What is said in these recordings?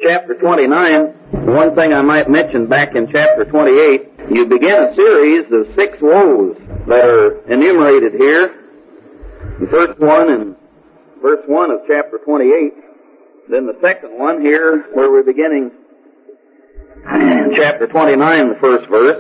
chapter 29, one thing I might mention back in chapter 28, you begin a series of 6 woes that are enumerated here. The first one in verse 1 of chapter 28, then the second one here where we're beginning chapter 29, the first verse.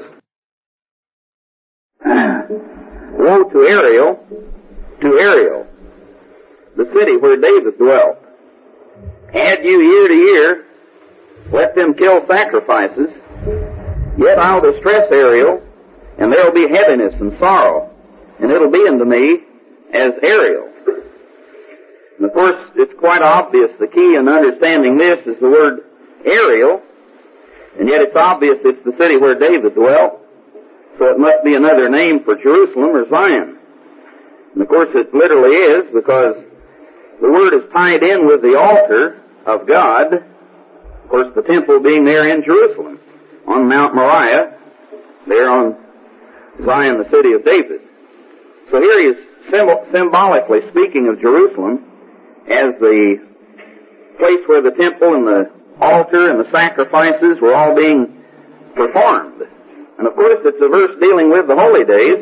Woe to Ariel, the city where David dwelt. Had you year to year, let them kill sacrifices, yet I'll distress Ariel, and there'll be heaviness and sorrow, and it'll be unto me as Ariel. And of course, it's quite obvious the key in understanding this is the word Ariel, and yet it's obvious it's the city where David dwelt, so it must be another name for Jerusalem or Zion. And of course it literally is, because the word is tied in with the altar of God, of course the temple being there in Jerusalem, on Mount Moriah, there on Zion, the city of David. So here he is symbolically speaking of Jerusalem as the place where the temple and the altar and the sacrifices were all being performed. And of course it's a verse dealing with the holy days.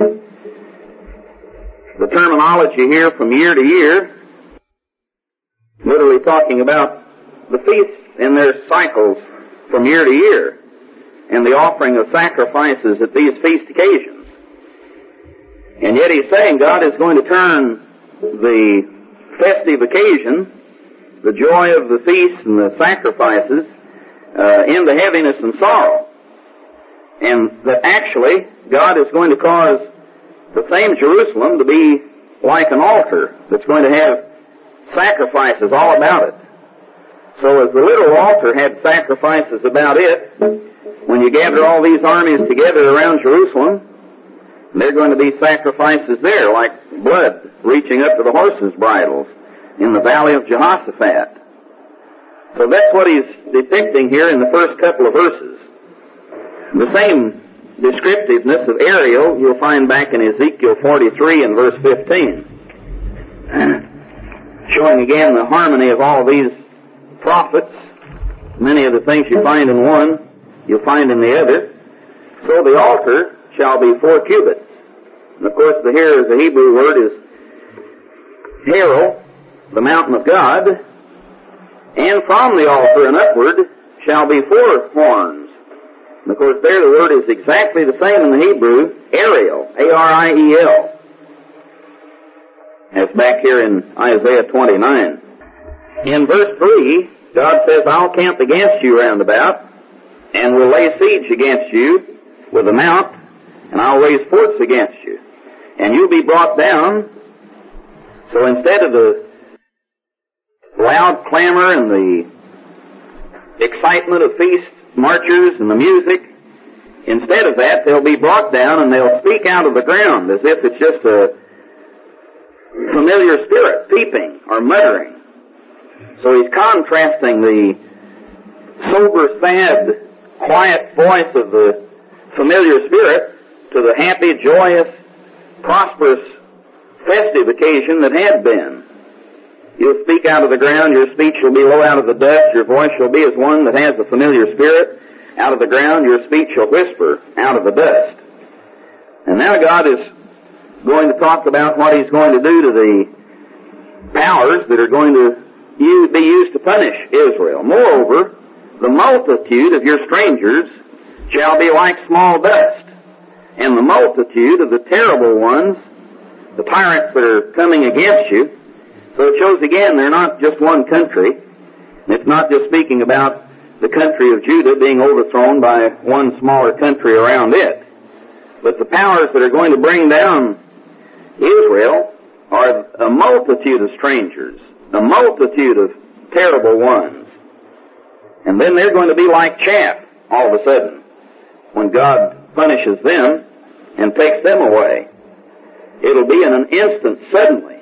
The terminology here from year to year, literally talking about the feasts in their cycles from year to year, and the offering of sacrifices at these feast occasions. And yet he's saying God is going to turn the festive occasion, the joy of the feasts and the sacrifices, into heaviness and sorrow. And that actually God is going to cause the same Jerusalem to be like an altar that's going to have sacrifices all about it. So as the little altar had sacrifices about it, when you gather all these armies together around Jerusalem, there are going to be sacrifices there, like blood reaching up to the horses' bridles in the valley of Jehoshaphat. So that's what he's depicting here in the first couple of verses. The same descriptiveness of Ariel you'll find back in Ezekiel 43 and verse 15. Showing again the harmony of all these prophets. Many of the things you find in one, you'll find in the other. So the altar shall be 4 cubits. And of course the Hebrew word is Herel, the mountain of God. And from the altar and upward shall be 4 horns. And of course there the word is exactly the same in the Hebrew, Ariel, A-R-I-E-L. As back here in Isaiah 29. In verse 3, God says, I'll camp against you round about, and will lay siege against you with a mount, and I'll raise forts against you. And you'll be brought down. So instead of the loud clamor and the excitement of feast marchers and the music, instead of that, they'll be brought down and they'll speak out of the ground as if it's just a familiar spirit, peeping or muttering. So he's contrasting the sober, sad, quiet voice of the familiar spirit to the happy, joyous, prosperous, festive occasion that had been. You'll speak out of the ground, your speech will be low out of the dust, your voice shall be as one that has the familiar spirit. Out of the ground, your speech shall whisper out of the dust. And now God is going to talk about what he's going to do to the powers that are going to be used to punish Israel. Moreover, the multitude of your strangers shall be like small dust, and the multitude of the terrible ones, the tyrants that are coming against you. So it shows again they're not just one country. It's not just speaking about the country of Judah being overthrown by one smaller country around it. But the powers that are going to bring down Israel are a multitude of strangers, a multitude of terrible ones. And then they're going to be like chaff all of a sudden when God punishes them and takes them away. It'll be in an instant, suddenly.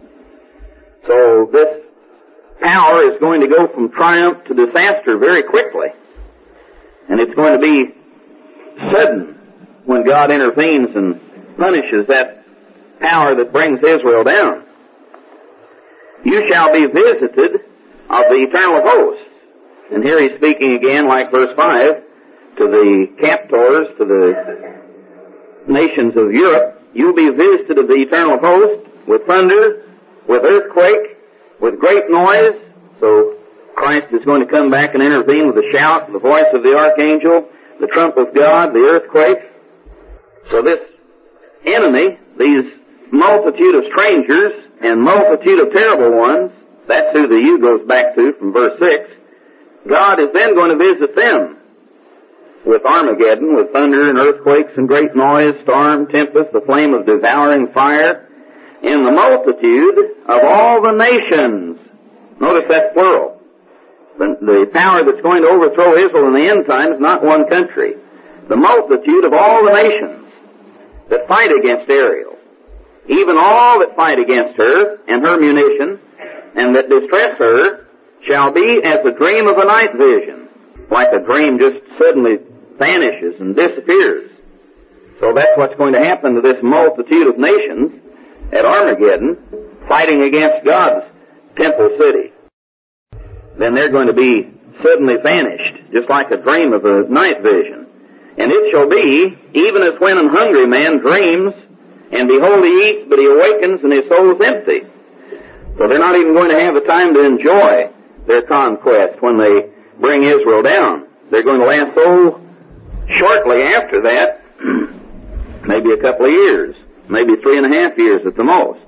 So this power is going to go from triumph to disaster very quickly. And it's going to be sudden when God intervenes and punishes that power that brings Israel down. You shall be visited of the eternal hosts. And here he's speaking again, like verse 5, to the captors, to the nations of Europe. You'll be visited of the eternal host with thunder, with earthquake, with great noise. So Christ is going to come back and intervene with a shout, the voice of the archangel, the trump of God, the earthquake. So this enemy, these multitude of strangers and multitude of terrible ones, that's who the you goes back to from verse 6, God is then going to visit them with Armageddon, with thunder and earthquakes and great noise, storm, tempest, the flame of devouring fire, in the multitude of all the nations. Notice that's plural. The power that's going to overthrow Israel in the end time is not one country. The multitude of all the nations that fight against Ariel, even all that fight against her and her munition, and that distress her, shall be as a dream of a night vision, like a dream just suddenly vanishes and disappears. So that's what's going to happen to this multitude of nations at Armageddon, fighting against God's temple city. Then they're going to be suddenly vanished, just like a dream of a night vision. And it shall be, even as when an hungry man dreams, and behold he eats, but he awakens and his soul is empty. So they're not even going to have the time to enjoy their conquest when they bring Israel down. They're going to last so shortly after that, maybe a couple of years, maybe 3.5 years at the most.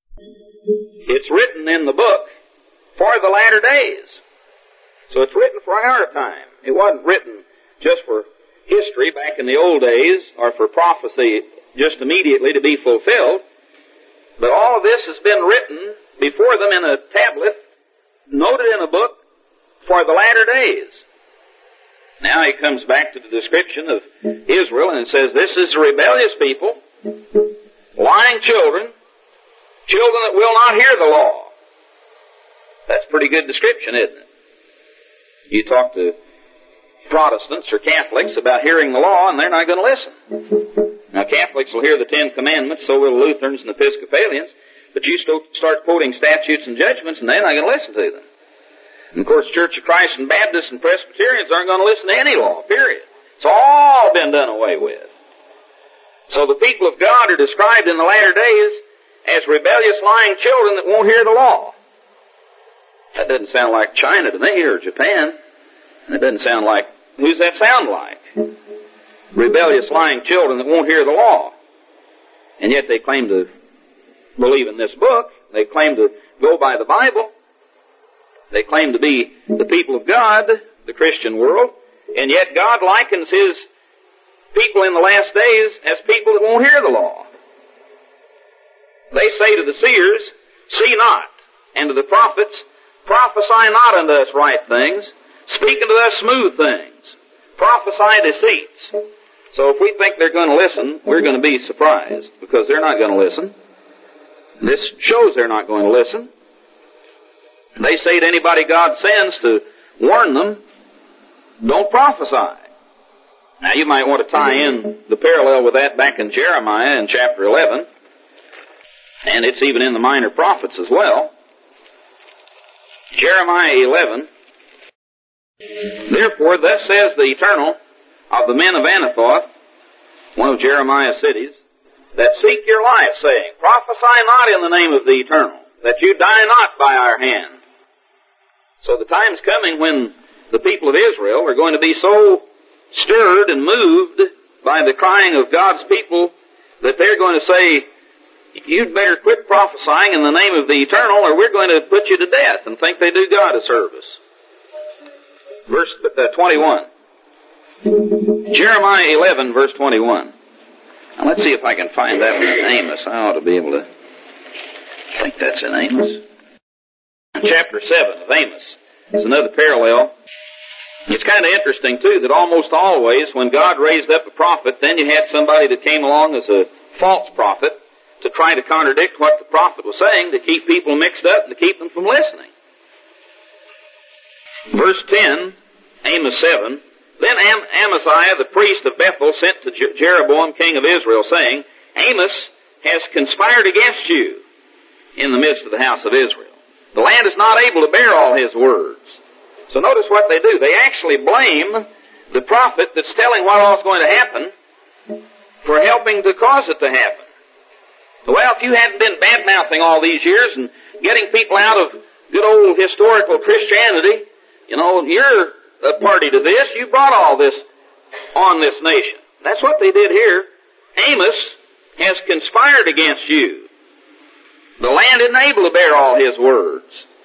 It's written in the book for the latter days. So it's written for our time. It wasn't written just for history back in the old days or for prophecy just immediately to be fulfilled. But all of this has been written before them in a tablet, noted in a book for the latter days. Now he comes back to the description of Israel and it says, this is a rebellious people, lying children, children that will not hear the law. That's a pretty good description, isn't it? You talk to Protestants or Catholics about hearing the law and they're not going to listen. Now Catholics will hear the Ten Commandments, so will Lutherans and Episcopalians, but you start quoting statutes and judgments and they're not going to listen to them. And of course Church of Christ and Baptists and Presbyterians aren't going to listen to any law, period. It's all been done away with. So the people of God are described in the latter days as rebellious lying children that won't hear the law. That doesn't sound like China to me or Japan. And it doesn't sound like, who's that sound like? Rebellious lying children that won't hear the law. And yet they claim to believe in this book. They claim to go by the Bible. They claim to be the people of God, the Christian world. And yet God likens His people in the last days as people that won't hear the law. They say to the seers, see not, and to the prophets, prophesy not unto us right things, speak unto us smooth things, prophesy deceits. So if we think they're going to listen, we're going to be surprised, because they're not going to listen. This shows they're not going to listen. They say to anybody God sends to warn them, don't prophesy. Now you might want to tie in the parallel with that back in Jeremiah in chapter 11, and it's even in the minor prophets as well. Jeremiah 11, therefore thus says the Eternal of the men of Anathoth, one of Jeremiah's cities, that seek your life, saying, prophesy not in the name of the Eternal, that you die not by our hand. So the time's coming when the people of Israel are going to be so stirred and moved by the crying of God's people that they're going to say, you'd better quit prophesying in the name of the Eternal or we're going to put you to death, and think they do God a service. Verse 21. Jeremiah 11, verse 21. Now let's see if I can find that one in Amos. I ought to be able to think that's in Amos. Chapter 7 of Amos is another parallel. It's kind of interesting, too, that almost always when God raised up a prophet, then you had somebody that came along as a false prophet to try to contradict what the prophet was saying, to keep people mixed up and to keep them from listening. Verse 10, Amos 7, then Amaziah the priest of Bethel sent to Jeroboam king of Israel, saying, Amos has conspired against you in the midst of the house of Israel. The land is not able to bear all his words. So notice what they do. They actually blame the prophet that's telling what all's going to happen for helping to cause it to happen. Well, if you hadn't been bad-mouthing all these years and getting people out of good old historical Christianity, you're a party to this. You brought all this on this nation. That's what they did here. Amos has conspired against you. The land isn't able to bear all his words.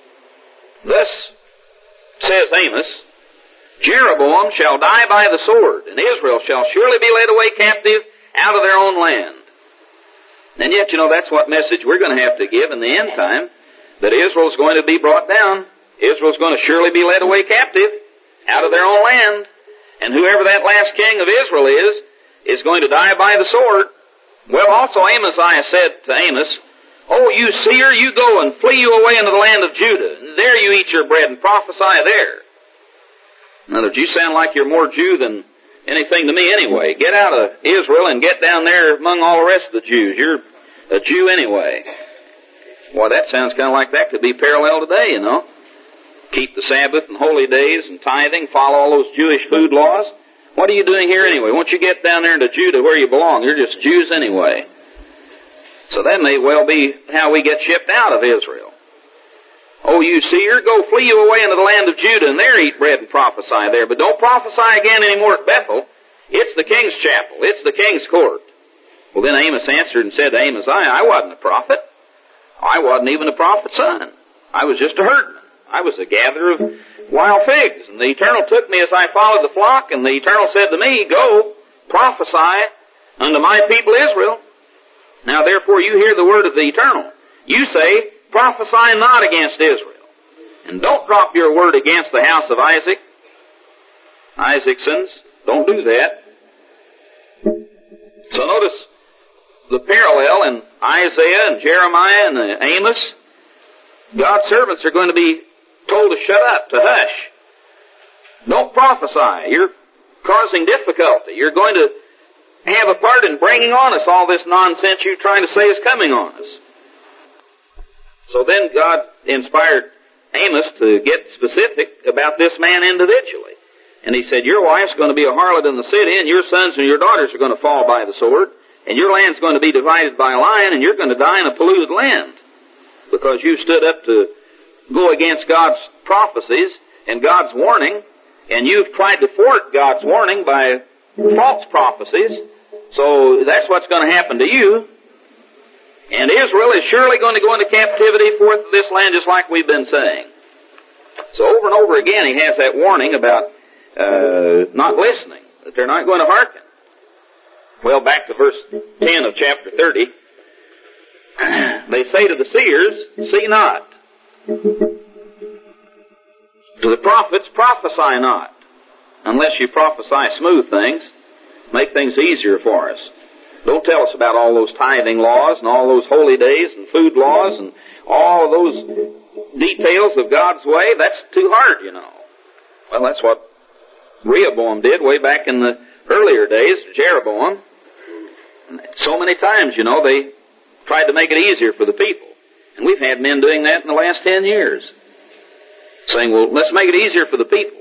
Thus, says Amos, Jeroboam shall die by the sword, and Israel shall surely be led away captive out of their own land. And yet, that's what message we're going to have to give in the end time, that Israel's going to be brought down. Israel's going to surely be led away captive out of their own land. And whoever that last king of Israel is going to die by the sword. Well, also Amaziah said to Amos, "Oh, you seer, you go and flee you away into the land of Judah, and there you eat your bread and prophesy there." In other words, you sound like you're more Jew than anything to me anyway. Get out of Israel and get down there among all the rest of the Jews. You're a Jew anyway. Well, that sounds kind of like that could be parallel today, Keep the Sabbath and holy days and tithing, follow all those Jewish food laws. What are you doing here anyway? Once you get down there into Judah where you belong, you're just Jews anyway. So that may well be how we get shipped out of Israel. "Oh, you seer, go flee you away into the land of Judah, and there eat bread and prophesy there. But don't prophesy again anymore at Bethel. It's the king's chapel. It's the king's court." Well, then Amos answered and said to Amaziah, "I wasn't a prophet. I wasn't even a prophet's son. I was just a herdman. I was a gatherer of wild figs. And the Eternal took me as I followed the flock, and the Eternal said to me, 'Go, prophesy unto my people Israel.' Now therefore you hear the word of the Eternal. You say, prophesy not against Israel. And don't drop your word against the house of Isaac. Isaacsons, don't do that." So notice the parallel in Isaiah and Jeremiah and Amos. God's servants are going to be told to shut up, to hush. Don't prophesy. You're causing difficulty. You're going to have a part in bringing on us all this nonsense you're trying to say is coming on us. So then God inspired Amos to get specific about this man individually. And he said, "Your wife's going to be a harlot in the city, and your sons and your daughters are going to fall by the sword, and your land's going to be divided by a lion, and you're going to die in a polluted land, because you stood up to go against God's prophecies and God's warning, and you've tried to thwart God's warning by false prophecies. So that's what's going to happen to you. And Israel is surely going to go into captivity forth of this land, just like we've been saying." So over and over again he has that warning about not listening, that they're not going to hearken. Well, back to verse 10 of chapter 30. They say to the seers, "See not." To the prophets, "Prophesy not," unless you prophesy smooth things, make things easier for us. Don't tell us about all those tithing laws and all those holy days and food laws and all those details of God's way. That's too hard, Well, that's what Rehoboam did way back in the earlier days, Jeroboam. And so many times, they tried to make it easier for the people. And we've had men doing that in the last 10 years. Saying, well, let's make it easier for the people.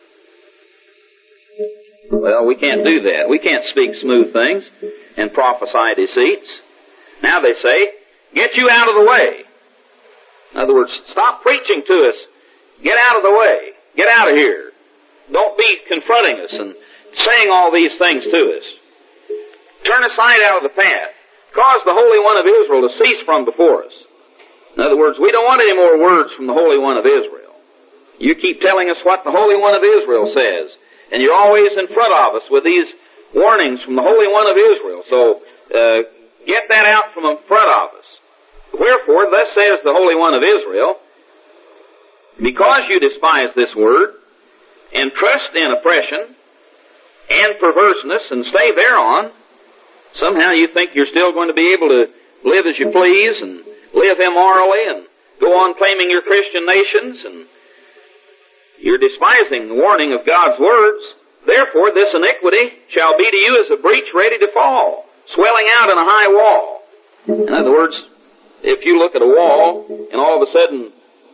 Well, we can't do that. We can't speak smooth things and prophesy deceits. Now they say, "Get you out of the way." In other words, stop preaching to us. Get out of the way. Get out of here. Don't be confronting us and saying all these things to us. Turn aside out of the path. Cause the Holy One of Israel to cease from before us. In other words, we don't want any more words from the Holy One of Israel. You keep telling us what the Holy One of Israel says, and you're always in front of us with these warnings from the Holy One of Israel. So, get that out from in front of us. "Wherefore, thus says the Holy One of Israel, because you despise this word, and trust in oppression, and perverseness, and stay thereon, somehow you think you're still going to be able to live as you please, and live immorally, and go on claiming your Christian nations, and you're despising the warning of God's words. Therefore, this iniquity shall be to you as a breach ready to fall, swelling out in a high wall." In other words, if you look at a wall, and all of a sudden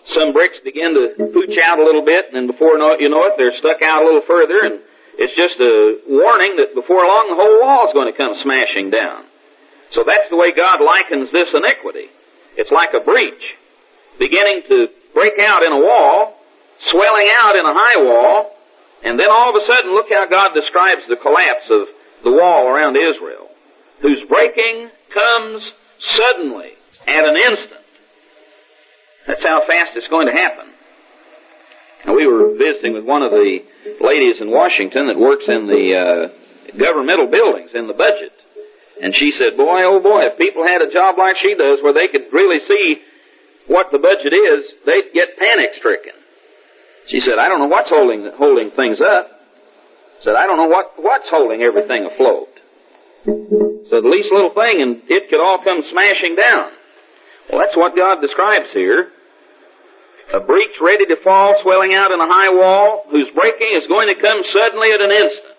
some bricks begin to pooch out a little bit, and then before you know it, they're stuck out a little further, and it's just a warning that before long the whole wall is going to come smashing down. So that's the way God likens this iniquity. It's like a breach beginning to break out in a wall, swelling out in a high wall, and then all of a sudden, look how God describes the collapse of the wall around Israel, whose breaking comes suddenly, at an instant. That's how fast it's going to happen. Now, we were visiting with one of the ladies in Washington that works in the governmental buildings, in the budget. And she said, boy, oh boy, if people had a job like she does where they could really see what the budget is, they'd get panic-stricken. She said, I don't know what's holding things up. Said, I don't know what's holding everything afloat. So the least little thing, and it could all come smashing down. Well, that's what God describes here. A breach ready to fall, swelling out in a high wall, whose breaking is going to come suddenly at an instant.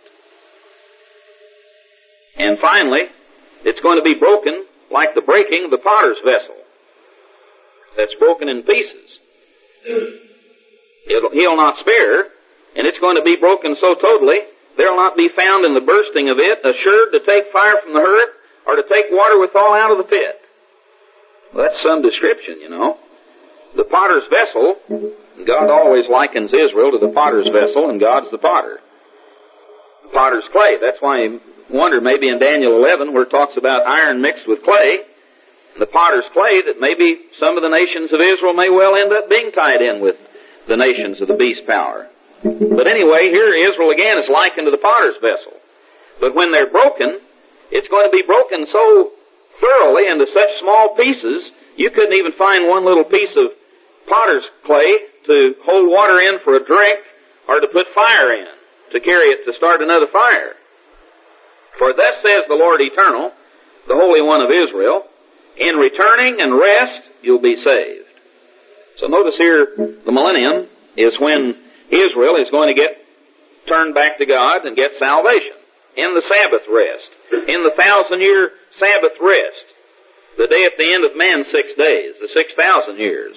And finally, it's going to be broken like the breaking of the potter's vessel. That's broken in pieces. He'll not spare, and it's going to be broken so totally, there'll not be found in the bursting of it assured to take fire from the hearth, or to take water withal out of the pit. Well, that's some description, you know. The potter's vessel, God always likens Israel to the potter's vessel, and God's the potter. The potter's clay. That's why you wonder maybe in Daniel 11 where it talks about iron mixed with clay, the potter's clay, that maybe some of the nations of Israel may well end up being tied in with the nations of the beast power. But anyway, here Israel again is likened to the potter's vessel. But when they're broken, it's going to be broken so thoroughly into such small pieces, you couldn't even find one little piece of potter's clay to hold water in for a drink, or to put fire in, to carry it to start another fire. For thus says the Lord Eternal, the Holy One of Israel, in returning and rest you'll be saved. So notice here, the millennium is when Israel is going to get turned back to God and get salvation. In the Sabbath rest. In the 1,000-year Sabbath rest. The day at the end of man's 6 days. The 6,000 years.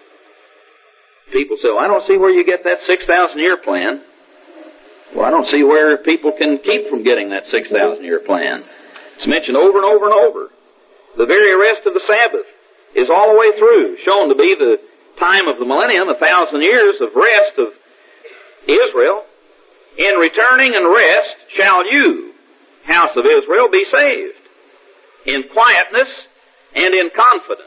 People say, well, I don't see where you get that 6,000-year plan. Well, I don't see where people can keep from getting that 6,000-year plan. It's mentioned over and over and over. The very rest of the Sabbath is all the way through, shown to be the time of the millennium, 1,000 years of rest of Israel. In returning and rest shall you, house of Israel, be saved, in quietness and in confidence.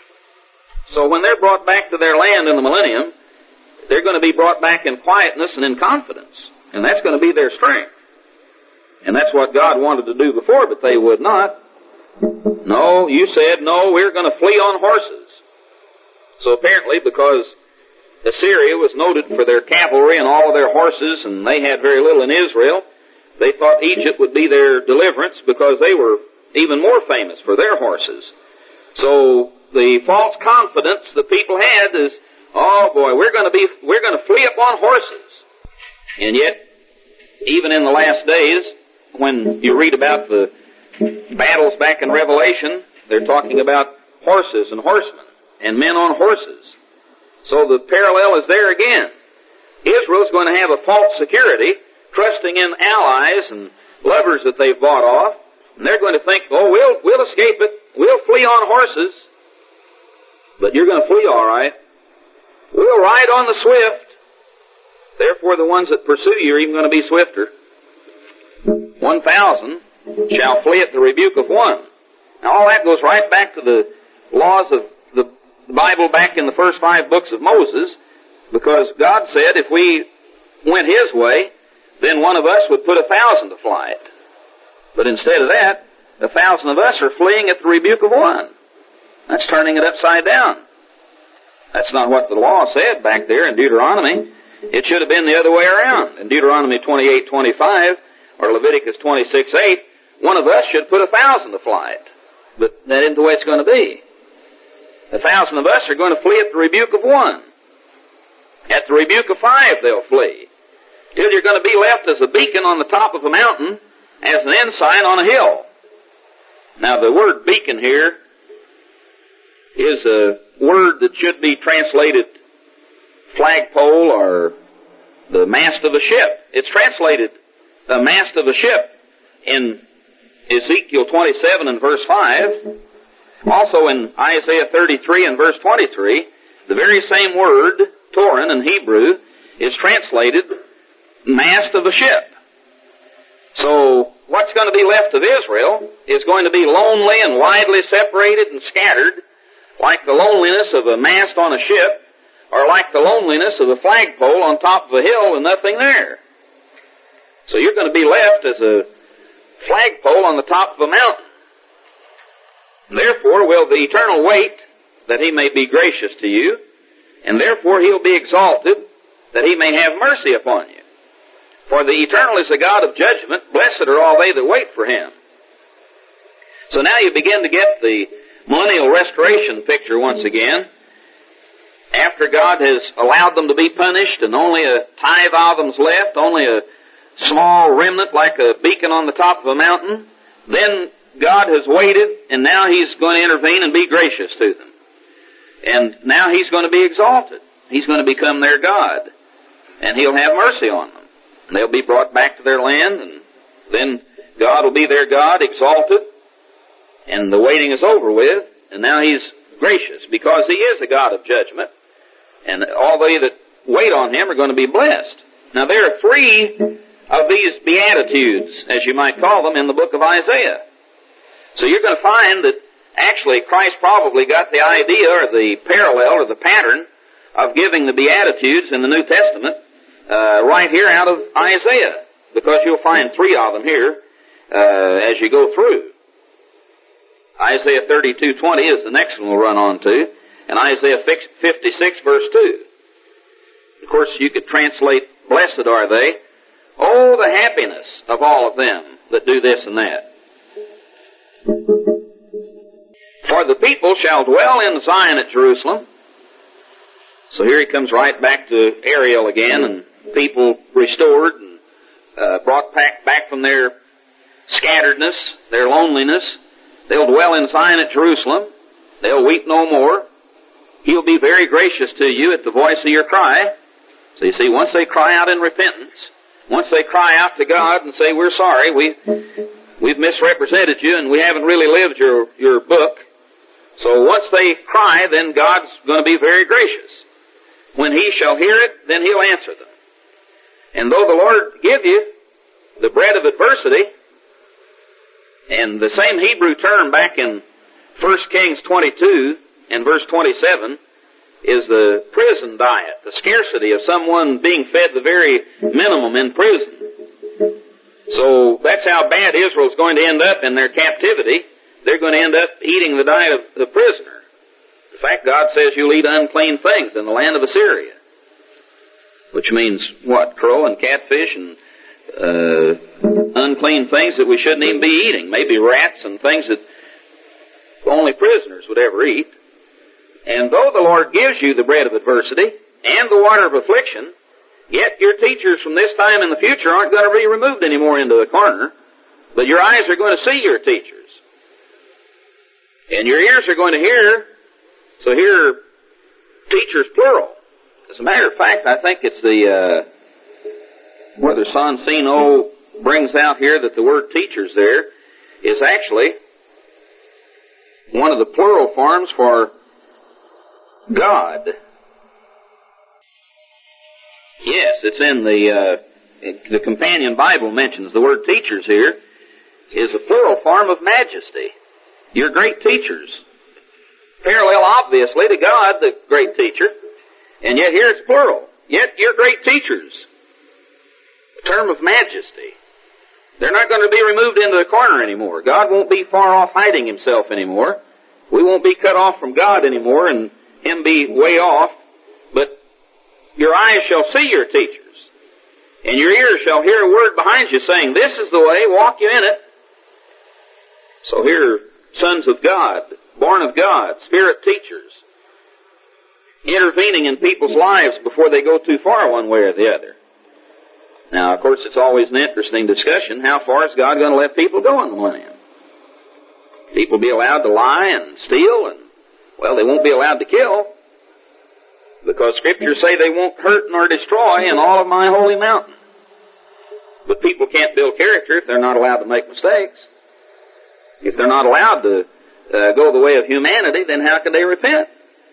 So when they're brought back to their land in the millennium, they're going to be brought back in quietness and in confidence. And that's going to be their strength. And that's what God wanted to do before, but they would not. No, you said, no, we're going to flee on horses. So apparently, because Assyria was noted for their cavalry and all of their horses, and they had very little in Israel, they thought Egypt would be their deliverance because they were even more famous for their horses. So the false confidence the people had is, oh boy, we're going to flee upon horses. And yet, even in the last days, when you read about the battles back in Revelation, they're talking about horses and horsemen and men on horses. So the parallel is there again. Israel's going to have a false security, trusting in allies and lovers that they've bought off, and they're going to think, oh, we'll escape it. We'll flee on horses. But you're going to flee all right. We'll ride on the swift. Therefore, the ones that pursue you are even going to be swifter. 1,000 shall flee at the rebuke of one. Now, all that goes right back to the laws of the Bible back in the first 5 books of Moses, because God said if we went His way, then one of us would put 1,000 to flight. But instead of that, 1,000 of us are fleeing at the rebuke of one. That's turning it upside down. That's not what the law said back there in Deuteronomy. It should have been the other way around. In Deuteronomy 28:25 or Leviticus 26:8, one of us should put 1,000 to flight. But that isn't the way it's going to be. 1,000 of us are going to flee at the rebuke of one. At the rebuke of 5 they'll flee. Till you're going to be left as a beacon on the top of a mountain, as an ensign on a hill. Now the word beacon here is a word that should be translated flagpole or the mast of a ship. It's translated the mast of a ship in Ezekiel 27 and verse 5. Also in Isaiah 33 and verse 23, the very same word, Toran in Hebrew, is translated mast of a ship. So what's going to be left of Israel is going to be lonely and widely separated and scattered, like the loneliness of a mast on a ship, or like the loneliness of a flagpole on top of a hill with nothing there. So you're going to be left as a flagpole on the top of a mountain. Therefore will the Eternal wait that He may be gracious to you, and therefore He'll be exalted that He may have mercy upon you. For the Eternal is a God of judgment. Blessed are all they that wait for Him. So now you begin to get the millennial restoration picture once again. After God has allowed them to be punished and only a tithe of them's left, only a small remnant like a beacon on the top of a mountain, then God has waited, and now He's going to intervene and be gracious to them. And now He's going to be exalted. He's going to become their God. And He'll have mercy on them. And they'll be brought back to their land, and then God will be their God, exalted, and the waiting is over with, and now He's gracious, because He is a God of judgment, and all they that wait on Him are going to be blessed. Now there are 3 of these Beatitudes, as you might call them, in the book of Isaiah. So you're going to find that actually Christ probably got the idea, or the parallel, or the pattern of giving the Beatitudes in the New Testament right here out of Isaiah, because you'll find 3 of them here as you go through. Isaiah 32:20 is the next one we'll run on to, and Isaiah 56 verse 2. Of course, you could translate, blessed are they, oh, the happiness of all of them that do this and that. For the people shall dwell in Zion at Jerusalem. So here he comes right back to Ariel again, and people restored and brought back from their scatteredness, their loneliness. They'll dwell in Zion at Jerusalem. They'll weep no more. He'll be very gracious to you at the voice of your cry. So you see, once they cry out in repentance, once they cry out to God and say, we're sorry, we've misrepresented you and we haven't really lived your book. So once they cry, then God's going to be very gracious. When He shall hear it, then He'll answer them. And though the Lord give you the bread of adversity, and the same Hebrew term back in 1 Kings 22 and verse 27 is the prison diet, the scarcity of someone being fed the very minimum in prison. So that's how bad Israel's going to end up in their captivity. They're going to end up eating the diet of the prisoner. In fact, God says you'll eat unclean things in the land of Assyria. Which means what? Crow and catfish and unclean things that we shouldn't even be eating. Maybe rats and things that only prisoners would ever eat. And though the Lord gives you the bread of adversity and the water of affliction, yet your teachers from this time in the future aren't going to be removed anymore into a corner, but your eyes are going to see your teachers. And your ears are going to hear, so hear teachers plural. As a matter of fact, I think it's whether Sonsino brings out here that the word teachers there is actually one of the plural forms for God. Yes, it's in the Companion Bible mentions the word teachers here is a plural form of majesty. You're great teachers. Parallel, obviously, to God, the great teacher. And yet here it's plural. Yet you're great teachers. A term of majesty. They're not going to be removed into the corner anymore. God won't be far off hiding Himself anymore. We won't be cut off from God anymore and Him be way off. But your eyes shall see your teachers. And your ears shall hear a word behind you saying, this is the way, walk you in it. So here, sons of God, born of God, Spirit teachers, intervening in people's lives before they go too far one way or the other. Now, of course, it's always an interesting discussion. How far is God going to let people go in the millennium? People be allowed to lie and steal, and, well, they won't be allowed to kill. Because Scriptures say they won't hurt nor destroy in all of my holy mountain. But people can't build character if they're not allowed to make mistakes. If they're not allowed to go the way of humanity, then how can they repent?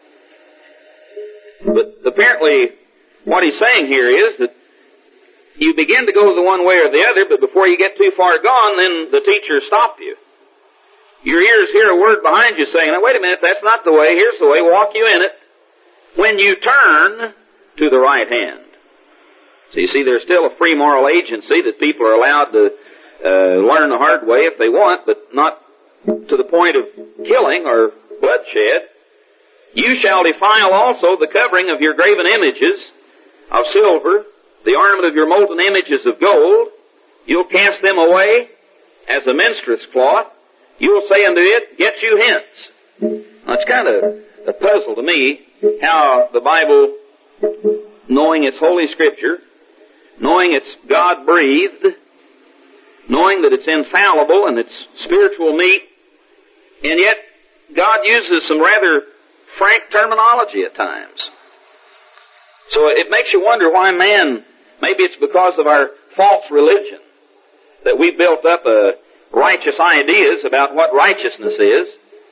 But apparently, what he's saying here is that you begin to go the one way or the other, but before you get too far gone, then the teachers stop you. Your ears hear a word behind you saying, now, wait a minute, that's not the way, here's the way, walk you in it. When you turn to the right hand. So you see, there's still a free moral agency that people are allowed to learn the hard way if they want, but not to the point of killing or bloodshed. You shall defile also the covering of your graven images of silver, the ornament of your molten images of gold. You'll cast them away as a menstruous cloth. You'll say unto it, get you hence. Now, it's kind of a puzzle to me how the Bible, knowing it's Holy Scripture, knowing it's God-breathed, knowing that it's infallible and it's spiritual meat, and yet God uses some rather frank terminology at times. So it makes you wonder why man, maybe it's because of our false religion, that we built up righteous ideas about what righteousness is,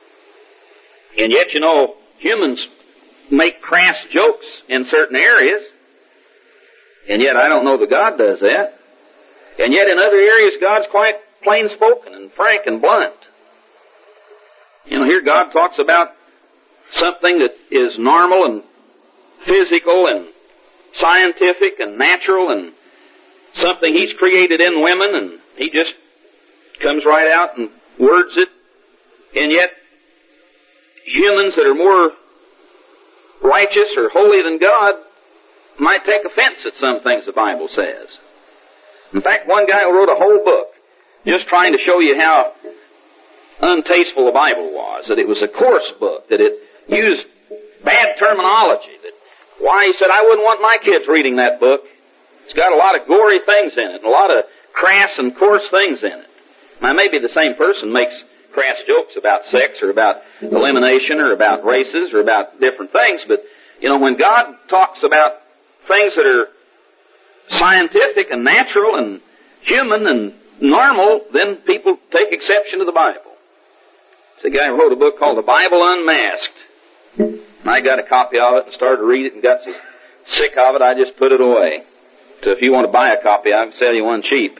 and yet, you know, humans make crass jokes in certain areas, and yet I don't know that God does that. And yet in other areas God's quite plain spoken and frank and blunt. You know, here God talks about something that is normal and physical and scientific and natural and something He's created in women, and He just comes right out and words it. And yet humans that are more righteous or holy than God might take offense at some things the Bible says. In fact, one guy wrote a whole book just trying to show you how untasteful the Bible was, that it was a coarse book, that it used bad terminology, that why, he said, I wouldn't want my kids reading that book. It's got a lot of gory things in it, and a lot of crass and coarse things in it. Now, maybe the same person makes crass jokes about sex or about elimination or about races or about different things, but, you know, when God talks about things that are scientific and natural and human and normal, then people take exception to the Bible. So a guy wrote a book called The Bible Unmasked. And I got a copy of it and started to read it and got so sick of it I just put it away. So if you want to buy a copy, I can sell you one cheap.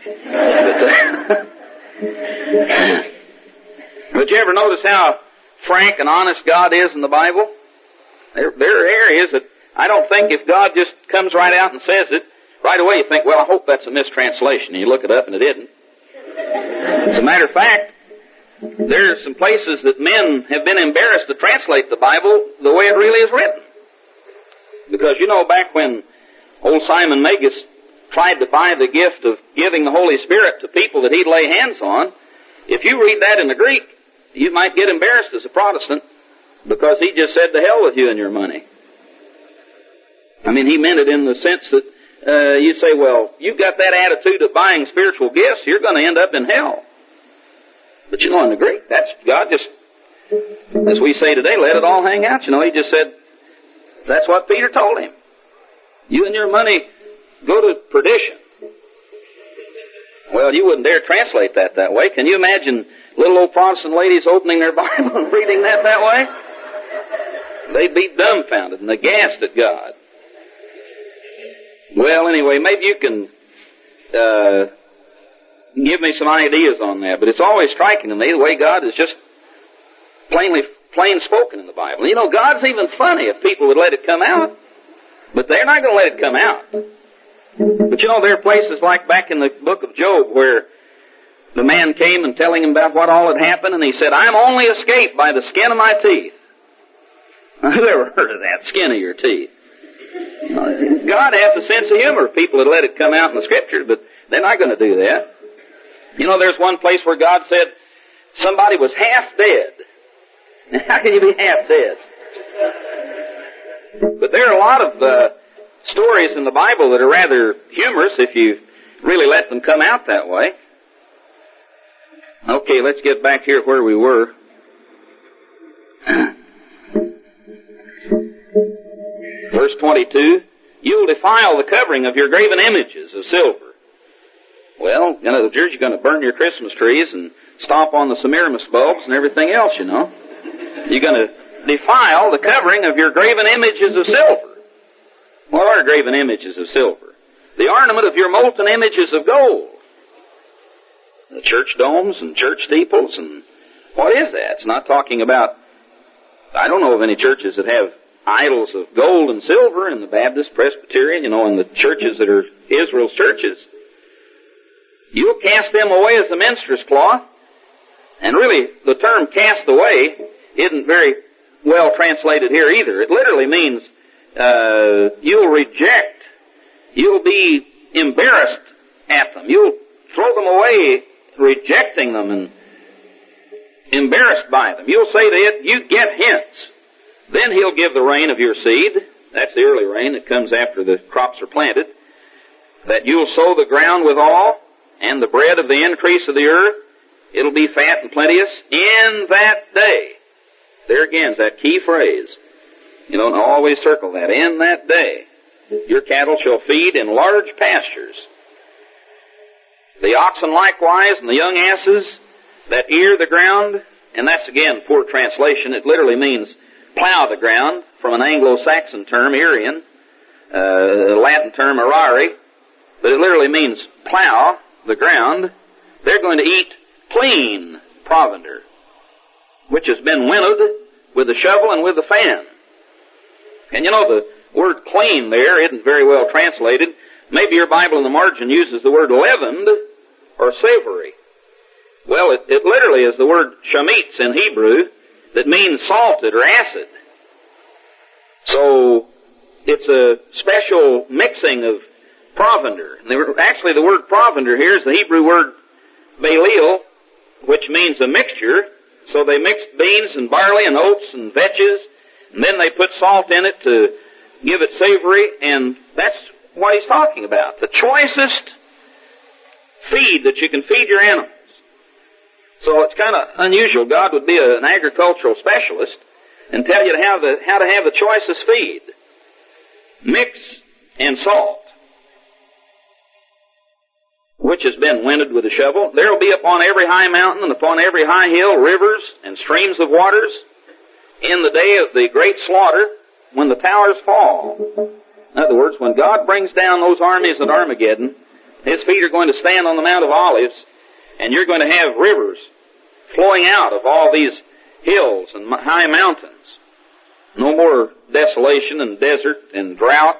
But you ever notice how frank and honest God is in the Bible? There are areas that I don't think if God just comes right out and says it, right away you think, well, I hope that's a mistranslation. And you look it up and it isn't. As a matter of fact, there are some places that men have been embarrassed to translate the Bible the way it really is written. Because, you know, back when old Simon Magus tried to buy the gift of giving the Holy Spirit to people that he'd lay hands on, if you read that in the Greek, you might get embarrassed as a Protestant because he just said, to hell with you and your money. I mean, he meant it in the sense that you say, well, you've got that attitude of buying spiritual gifts, you're going to end up in hell. But you know, in the Greek, that's God just, as we say today, let it all hang out. You know, he just said, that's what Peter told him. You and your money go to perdition. Well, you wouldn't dare translate that way. Can you imagine little old Protestant ladies opening their Bible and reading that way? They'd be dumbfounded and aghast at God. Well, anyway, maybe you can give me some ideas on that, but it's always striking to me the way God is just plain spoken in the Bible. You know, God's even funny if people would let it come out, but they're not going to let it come out. But you know, there are places like back in the book of Job where the man came and telling him about what all had happened, and he said, I'm only escaped by the skin of my teeth. Now, who ever heard of that, skin of your teeth? God has a sense of humor if people would let it come out in the Scriptures, but they're not going to do that. You know, there's one place where God said somebody was half dead. Now, how can you be half dead? But there are a lot of stories in the Bible that are rather humorous if you really let them come out that way. Okay, let's get back here where we Verse 22, you'll defile the covering of your graven images of silver. Well, in other words, you're going to burn your Christmas trees and stomp on the Semiramis bulbs and everything else, you know. You're going to defile the covering of your graven images of silver. What are graven images of silver? The ornament of your molten images of gold. The church domes and church steeples, and what is that? It's not talking about, I don't know of any churches that have idols of gold and silver in the Baptist, Presbyterian, you know, in the churches that are Israel's churches. You'll cast them away as a minstrel's cloth. And really, the term cast away isn't very well translated here either. It literally means you'll reject. You'll be embarrassed at them. You'll throw them away, rejecting them and embarrassed by them. You'll say to it, you get hence. Then he'll give the rain of your seed. That's the early rain that comes after the crops are planted. That you'll sow the ground withal, and the bread of the increase of the earth. It'll be fat and plenteous in that day. There again is that key phrase. You know, and always circle that. In that day, your cattle shall feed in large pastures. The oxen likewise, and the young asses that ear the ground, and that's again poor translation. It literally means plow the ground, from an Anglo-Saxon term, Irian, a Latin term, arare, but it literally means plow the ground. They're going to eat clean provender, which has been winnowed with the shovel and with the fan. And you know, the word clean there isn't very well translated. Maybe your Bible in the margin uses the word leavened or savory. Well, it literally is the word shamitz in Hebrew that means salted or acid. So it's a special mixing of provender. Actually, the word provender here is the Hebrew word balil, which means a mixture. So they mixed beans and barley and oats and vetches, and then they put salt in it to give it savory, and that's what he's talking about. The choicest feed that you can feed your animals. So it's kind of unusual. God would be an agricultural specialist and tell you how to have the choicest feed. Mix and salt, which has been winnowed with a shovel. There will be upon every high mountain and upon every high hill rivers and streams of waters in the day of the great slaughter, when the towers fall. In other words, when God brings down those armies at Armageddon, His feet are going to stand on the Mount of Olives, and you're going to have rivers flowing out of all these hills and high mountains. No more desolation and desert and drought.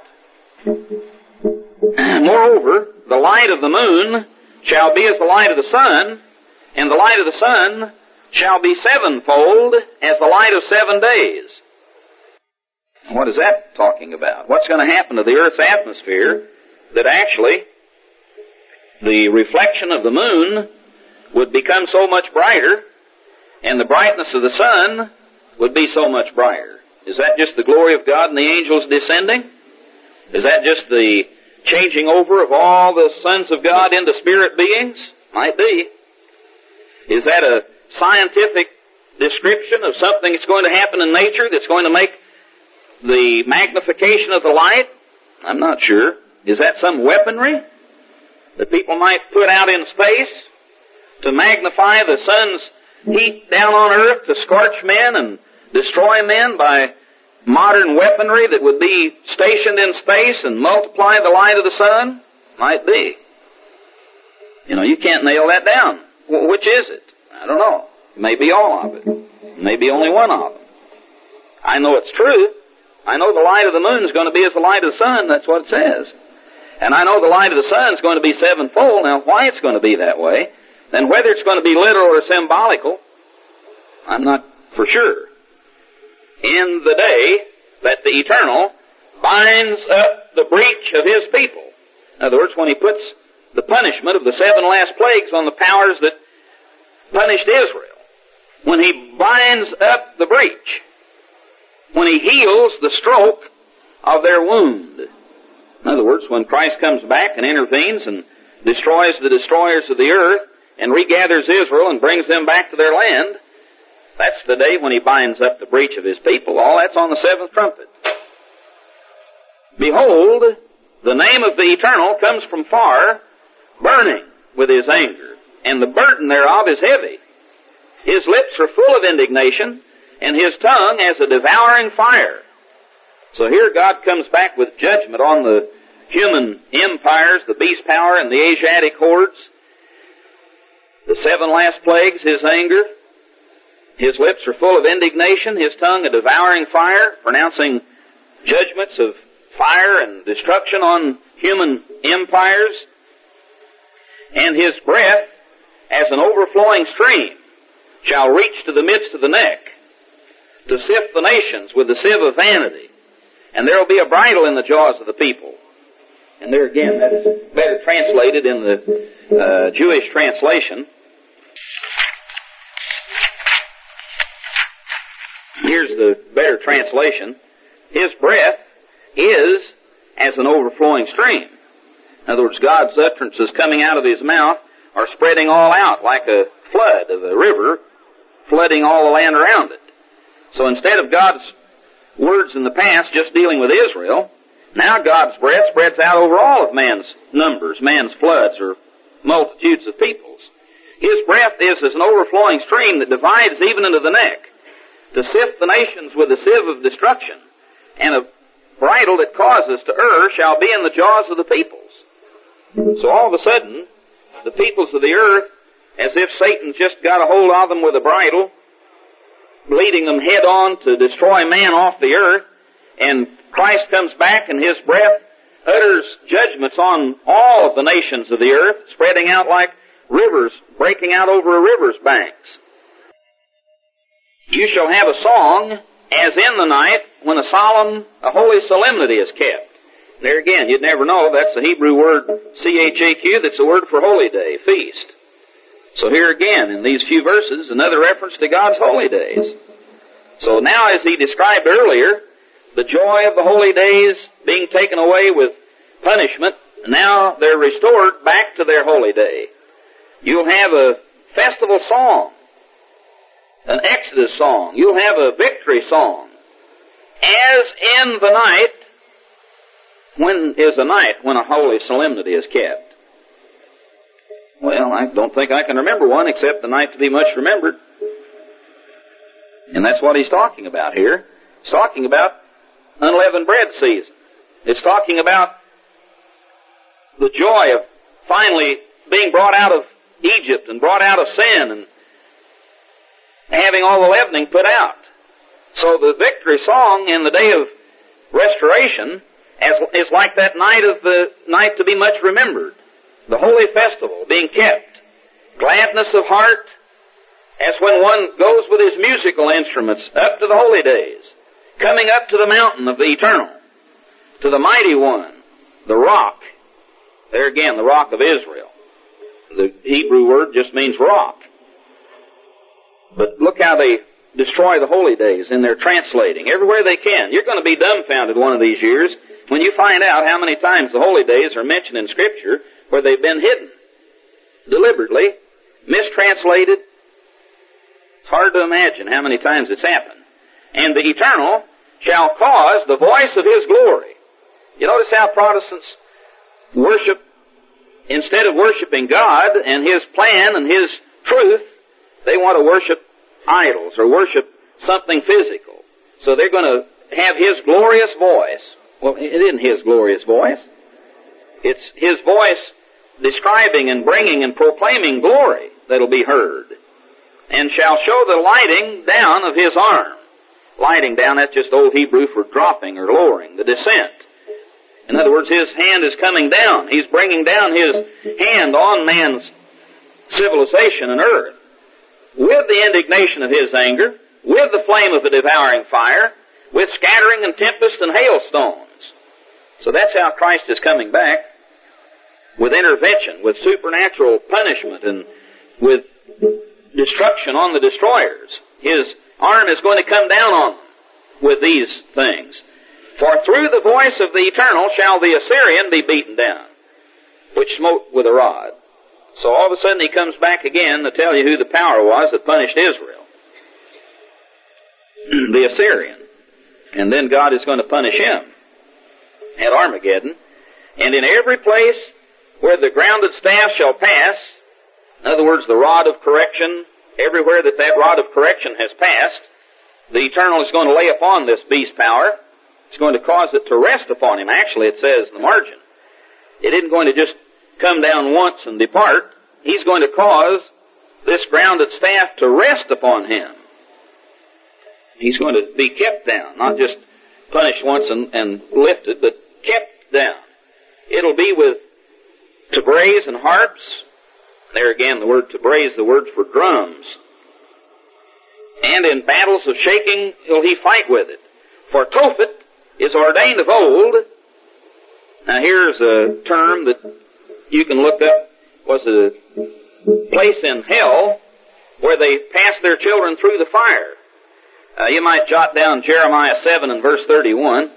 Moreover, the light of the moon shall be as the light of the sun, and the light of the sun shall be sevenfold as the light of 7 days. What is that talking about? What's going to happen to the earth's atmosphere that actually the reflection of the moon would become so much brighter, and the brightness of the sun would be so much brighter? Is that just the glory of God and the angels descending? Is that just the changing over of all the sons of God into spirit beings? Might be. Is that a scientific description of something that's going to happen in nature that's going to make the magnification of the light? I'm not sure. Is that some weaponry that people might put out in space to magnify the sun's heat down on earth to scorch men and destroy men by modern weaponry that would be stationed in space and multiply the light of the sun? Might be. You know, you can't nail that down. Which is it? I don't know. Maybe all of it. Maybe only one of them. I know it's true. I know the light of the moon is going to be as the light of the sun. That's what it says. And I know the light of the sun is going to be sevenfold. Now, why it's going to be that way, and whether it's going to be literal or symbolical, I'm not for sure. In the day that the Eternal binds up the breach of His people. In other words, when He puts the punishment of the 7 last plagues on the powers that punished Israel. When He binds up the breach. When He heals the stroke of their wound. In other words, when Christ comes back and intervenes and destroys the destroyers of the earth and regathers Israel and brings them back to their land, that's the day when He binds up the breach of His people. All that's on the 7th trumpet. Behold, the name of the Eternal comes from far, burning with his anger, and the burden thereof is heavy. His lips are full of indignation, and his tongue as a devouring fire. So here God comes back with judgment on the human empires, the beast power, and the Asiatic hordes. The 7 last plagues, his anger. His lips are full of indignation, his tongue a devouring fire, pronouncing judgments of fire and destruction on human empires. And his breath, as an overflowing stream, shall reach to the midst of the neck, to sift the nations with the sieve of vanity. And there will be a bridle in the jaws of the people. And there again, that is better translated in the Jewish translation. Here's the better translation. His breath is as an overflowing stream. In other words, God's utterances coming out of his mouth are spreading all out like a flood of a river, flooding all the land around it. So instead of God's words in the past just dealing with Israel, now God's breath spreads out over all of man's numbers, man's floods, or multitudes of peoples. His breath is as an overflowing stream that divides even into the neck, to sift the nations with a sieve of destruction, and a bridle that causes to err shall be in the jaws of the peoples. So all of a sudden, the peoples of the earth, as if Satan's just got a hold of them with a bridle, leading them head on to destroy man off the earth, and Christ comes back and his breath utters judgments on all of the nations of the earth, spreading out like rivers, breaking out over a river's banks. You shall have a song as in the night when a holy solemnity is kept. There again, you'd never know, that's the Hebrew word chaq, that's the word for holy day, feast. So here again, in these few verses, another reference to God's holy days. So now, as he described earlier, the joy of the holy days being taken away with punishment, now they're restored back to their holy day. You'll have a festival song, an Exodus song. You'll have a victory song. As in the night, when is a night when a holy solemnity is kept? Well, I don't think I can remember one except the night to be much remembered. And that's what he's talking about here. He's talking about unleavened bread season. It's talking about the joy of finally being brought out of Egypt and brought out of sin and having all the leavening put out. So the victory song in the day of restoration is like that night to be much remembered. The holy festival being kept. Gladness of heart, as when one goes with his musical instruments up to the holy days, coming up to the mountain of the eternal, to the mighty one, the rock. There again, the rock of Israel. The Hebrew word just means rock. But look how they destroy the holy days in their translating. Everywhere they can. You're going to be dumbfounded one of these years when you find out how many times the holy days are mentioned in Scripture where they've been hidden, deliberately, mistranslated. It's hard to imagine how many times it's happened. And the eternal shall cause the voice of his glory. You notice how Protestants worship, instead of worshiping God and his plan and his truth, they want to worship idols or worship something physical. So they're going to have his glorious voice. Well, it isn't his glorious voice. It's his voice describing and bringing and proclaiming glory that'll be heard. And shall show the lighting down of his arm. Lighting down, that's just old Hebrew for dropping or lowering, the descent. In other words, his hand is coming down. He's bringing down his hand on man's civilization and earth. With the indignation of his anger, with the flame of the devouring fire, with scattering and tempest and hailstones. So that's how Christ is coming back, with intervention, with supernatural punishment, and with destruction on the destroyers. His arm is going to come down on them with these things. For through the voice of the eternal shall the Assyrian be beaten down, which smote with a rod. So all of a sudden he comes back again to tell you who the power was that punished Israel. The Assyrian. And then God is going to punish him. at Armageddon. And in every place where the grounded staff shall pass, in other words, the rod of correction, everywhere that rod of correction has passed, the Eternal is going to lay upon this beast power. It's going to cause it to rest upon him. Actually, it says in the margin, it isn't going to just come down once and depart. He's going to cause this grounded staff to rest upon him. He's going to be kept down, not just punished once and lifted, but kept down. It'll be with tabrets and harps. There again, the word tabret is the word for drums. And in battles of shaking will he fight with it. For Tophet is ordained of old. Now here's a term that you can look up. Was a place in hell where they passed their children through the fire. You might jot down Jeremiah 7 and verse 31.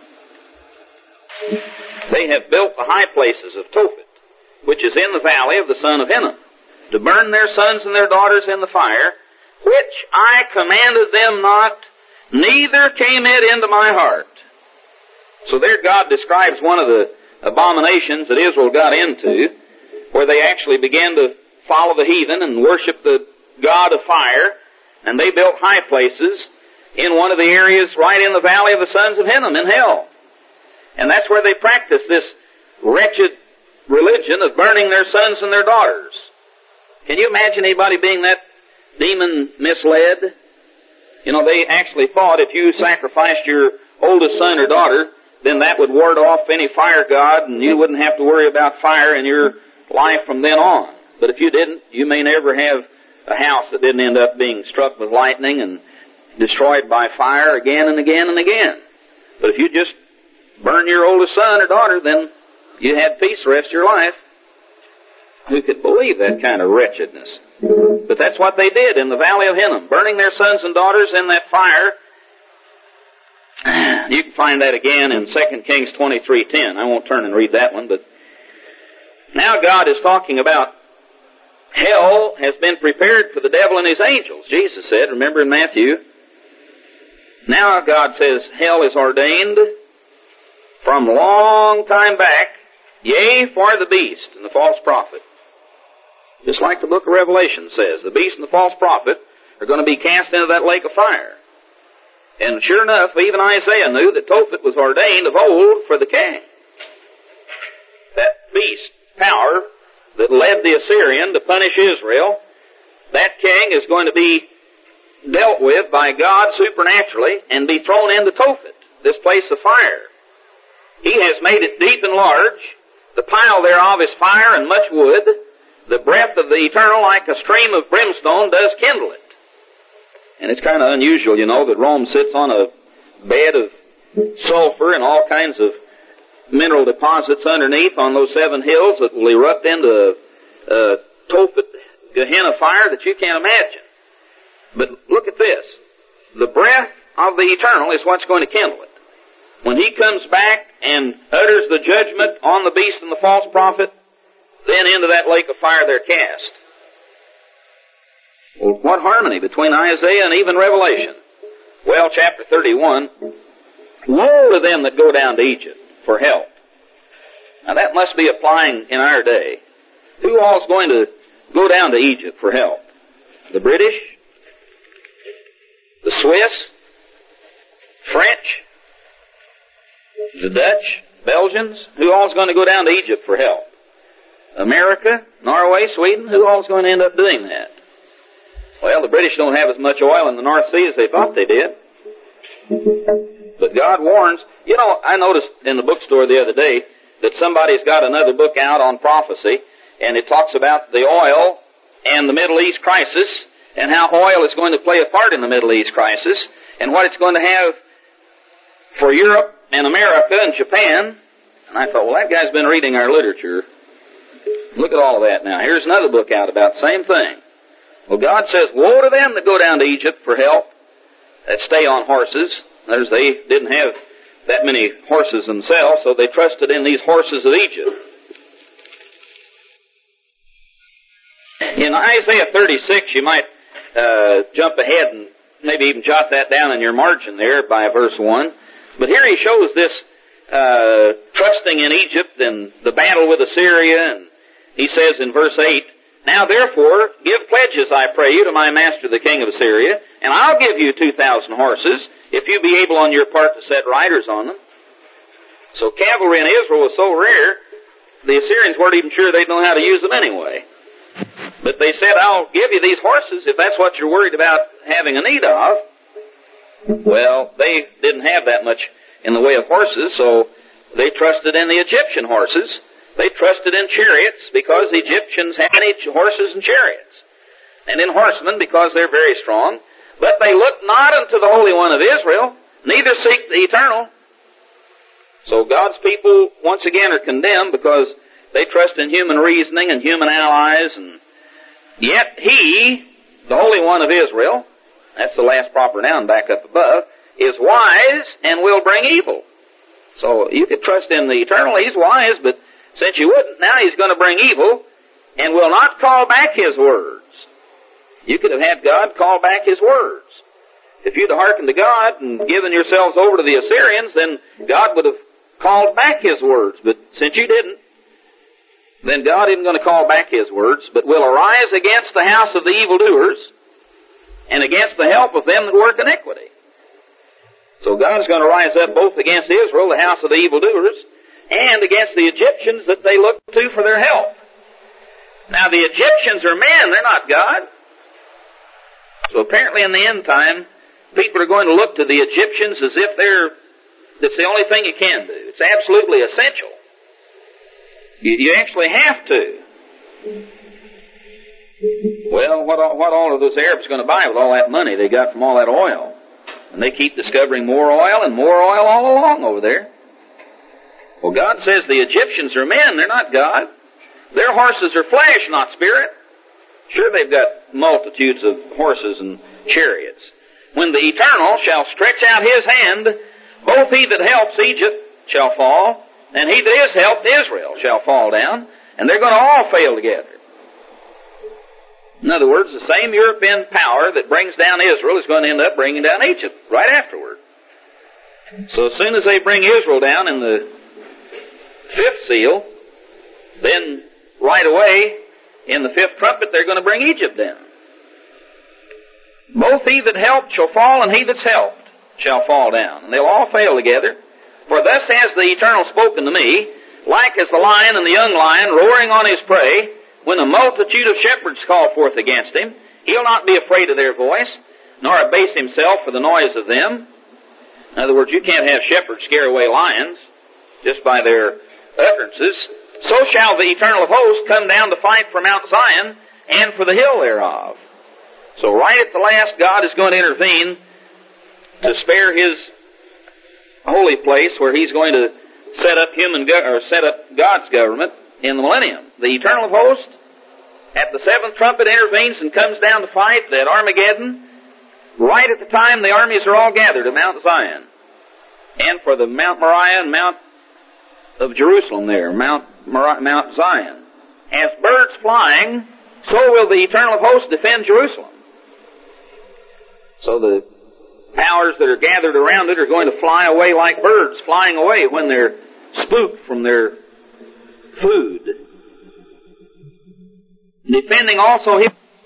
They have built the high places of Tophet, which is in the valley of the son of Hinnom, to burn their sons and their daughters in the fire, which I commanded them not, neither came it into my heart. So there God describes one of the abominations that Israel got into, where they actually began to follow the heathen and worship the god of fire, and they built high places in one of the areas right in the valley of the sons of Hinnom in hell. And that's where they practiced this wretched religion of burning their sons and their daughters. Can you imagine anybody being that demon misled? You know, they actually thought if you sacrificed your oldest son or daughter, then that would ward off any fire god, and you wouldn't have to worry about fire in your life from then on. But if you didn't, you may never have a house that didn't end up being struck with lightning and destroyed by fire again and again and again. But if you just burn your oldest son or daughter, then you had peace the rest of your life. Who could believe that kind of wretchedness? But that's what they did in the valley of Hinnom, burning their sons and daughters in that fire. You can find that again in 2 Kings 23:10. I won't turn and read that one, but now God is talking about hell has been prepared for the devil and his angels. Jesus said, remember in Matthew, now God says hell is ordained from long time back, yea, for the beast and the false prophet. Just like the book of Revelation says, the beast and the false prophet are going to be cast into that lake of fire. And sure enough, even Isaiah knew that Tophet was ordained of old for the king. That beast power that led the Assyrian to punish Israel, that king is going to be dealt with by God supernaturally and be thrown into Tophet, this place of fire. He has made it deep and large. The pile thereof is fire and much wood. The breath of the Eternal, like a stream of brimstone, does kindle it. And it's kind of unusual, you know, that Rome sits on a bed of sulfur and all kinds of mineral deposits underneath on those 7 hills that will erupt into a Tophet Gehenna fire that you can't imagine. But look at this. The breath of the Eternal is what's going to kindle it. When He comes back and utters the judgment on the beast and the false prophet, then into that lake of fire they're cast. Well, what harmony between Isaiah and even Revelation? Well, chapter 31, woe to them that go down to Egypt for help. Now that must be applying in our day. Who all is going to go down to Egypt for help? The British? The Swiss? French? The Dutch? Belgians? Who all is going to go down to Egypt for help? America? Norway? Sweden? Who all is going to end up doing that? Well, the British don't have as much oil in the North Sea as they thought they did. But God warns. You know, I noticed in the bookstore the other day that somebody's got another book out on prophecy, and it talks about the oil and the Middle East crisis, and how oil is going to play a part in the Middle East crisis, and what it's going to have for Europe and America and Japan. And I thought, well, that guy's been reading our literature. Look at all of that now. Here's another book out about the same thing. Well, God says, woe to them that go down to Egypt for help, that stay on horses. Notice they didn't have that many horses themselves, so they trusted in these horses of Egypt. In Isaiah 36, you might jump ahead and maybe even jot that down in your margin there by verse 1. But here he shows this trusting in Egypt and the battle with Assyria, and he says in verse 8, "Now therefore give pledges, I pray you, to my master the king of Assyria, and I'll give you 2,000 horses, if you be able on your part to set riders on them." So cavalry in Israel was so rare, the Assyrians weren't even sure they'd know how to use them anyway. But they said, "I'll give you these horses if that's what you're worried about having a need of." Well, they didn't have that much in the way of horses, so they trusted in the Egyptian horses. They trusted in chariots because the Egyptians had horses and chariots, and in horsemen because they're very strong. But they looked not unto the Holy One of Israel, neither seek the Eternal. So God's people once again are condemned because they trust in human reasoning and human allies, and yet He, the Holy One of Israel, that's the last proper noun back up above, is wise and will bring evil. So you could trust in the Eternal. He's wise, but since you wouldn't, now He's going to bring evil and will not call back His words. You could have had God call back His words. If you'd have hearkened to God and given yourselves over to the Assyrians, then God would have called back His words. But since you didn't, then God isn't going to call back His words, but will arise against the house of the evildoers and against the help of them that work iniquity. So God's going to rise up both against Israel, the house of the evildoers, and against the Egyptians that they look to for their help. Now the Egyptians are men, they're not God. So apparently in the end time, people are going to look to the Egyptians as if that's the only thing you can do. It's absolutely essential. You actually have to. Well, what all are those Arabs going to buy with all that money they got from all that oil? And they keep discovering more oil and more oil all along over there. Well, God says the Egyptians are men, they're not God. Their horses are flesh, not spirit. Sure, they've got multitudes of horses and chariots. When the Eternal shall stretch out His hand, both he that helps Egypt shall fall, and he that is helped, Israel, shall fall down, and they're going to all fail together. In other words, the same European power that brings down Israel is going to end up bringing down Egypt right afterward. So as soon as they bring Israel down in the fifth seal, then right away in the fifth trumpet they're going to bring Egypt down. Both he that helped shall fall, and he that's helped shall fall down, and they'll all fail together. For thus has the Eternal spoken to me, like as the lion and the young lion roaring on his prey, when a multitude of shepherds call forth against him, he'll not be afraid of their voice, nor abase himself for the noise of them. In other words, you can't have shepherds scare away lions just by their utterances. So shall the Eternal of hosts come down to fight for Mount Zion and for the hill thereof. So right at the last, God is going to intervene to spare His holy place where He's going to set up God's government in the millennium. The Eternal of hosts, at the seventh trumpet, intervenes and comes down to fight at Armageddon, right at the time the armies are all gathered at Mount Zion, and for the Mount Moriah and Mount of Jerusalem there, Mount Zion. As birds flying, so will the Eternal of hosts defend Jerusalem. So the powers that are gathered around it are going to fly away like birds flying away when they're spooked from their food. Defending also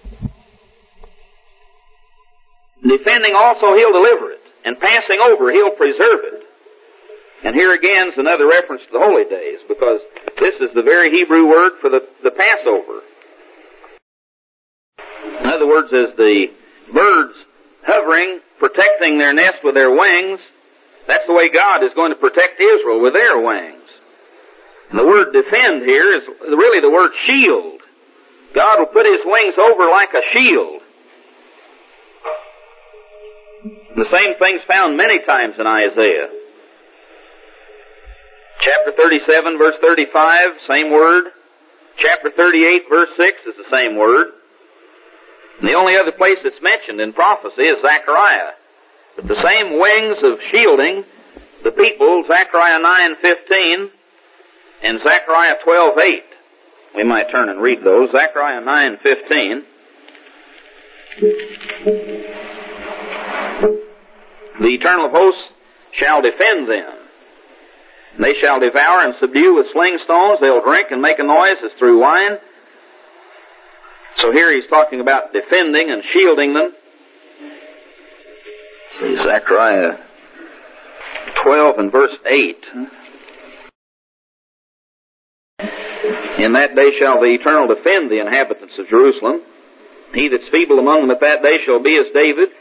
he'll deliver it, and passing over he'll preserve it. And here again is another reference to the holy days, because this is the very Hebrew word for the Passover. In other words, as the birds hovering, protecting their nest with their wings, that's the way God is going to protect Israel, with their wings. And the word defend here is really the word shield. God will put His wings over like a shield. And the same thing's found many times in Isaiah. Chapter 37, verse 35, same word. Chapter 38, verse 6 is the same word. And the only other place that's mentioned in prophecy is Zechariah. But the same wings of shielding the people, Zechariah 9:15 and Zechariah 12:8. We might turn and read those. Zechariah 9:15. The Eternal of hosts shall defend them. They shall devour and subdue with sling stones. They'll drink and make a noise as through wine. So here he's talking about defending and shielding them. See, Zechariah 12 and verse 8. In that day shall the Eternal defend the inhabitants of Jerusalem. He that's feeble among them at that day shall be as David.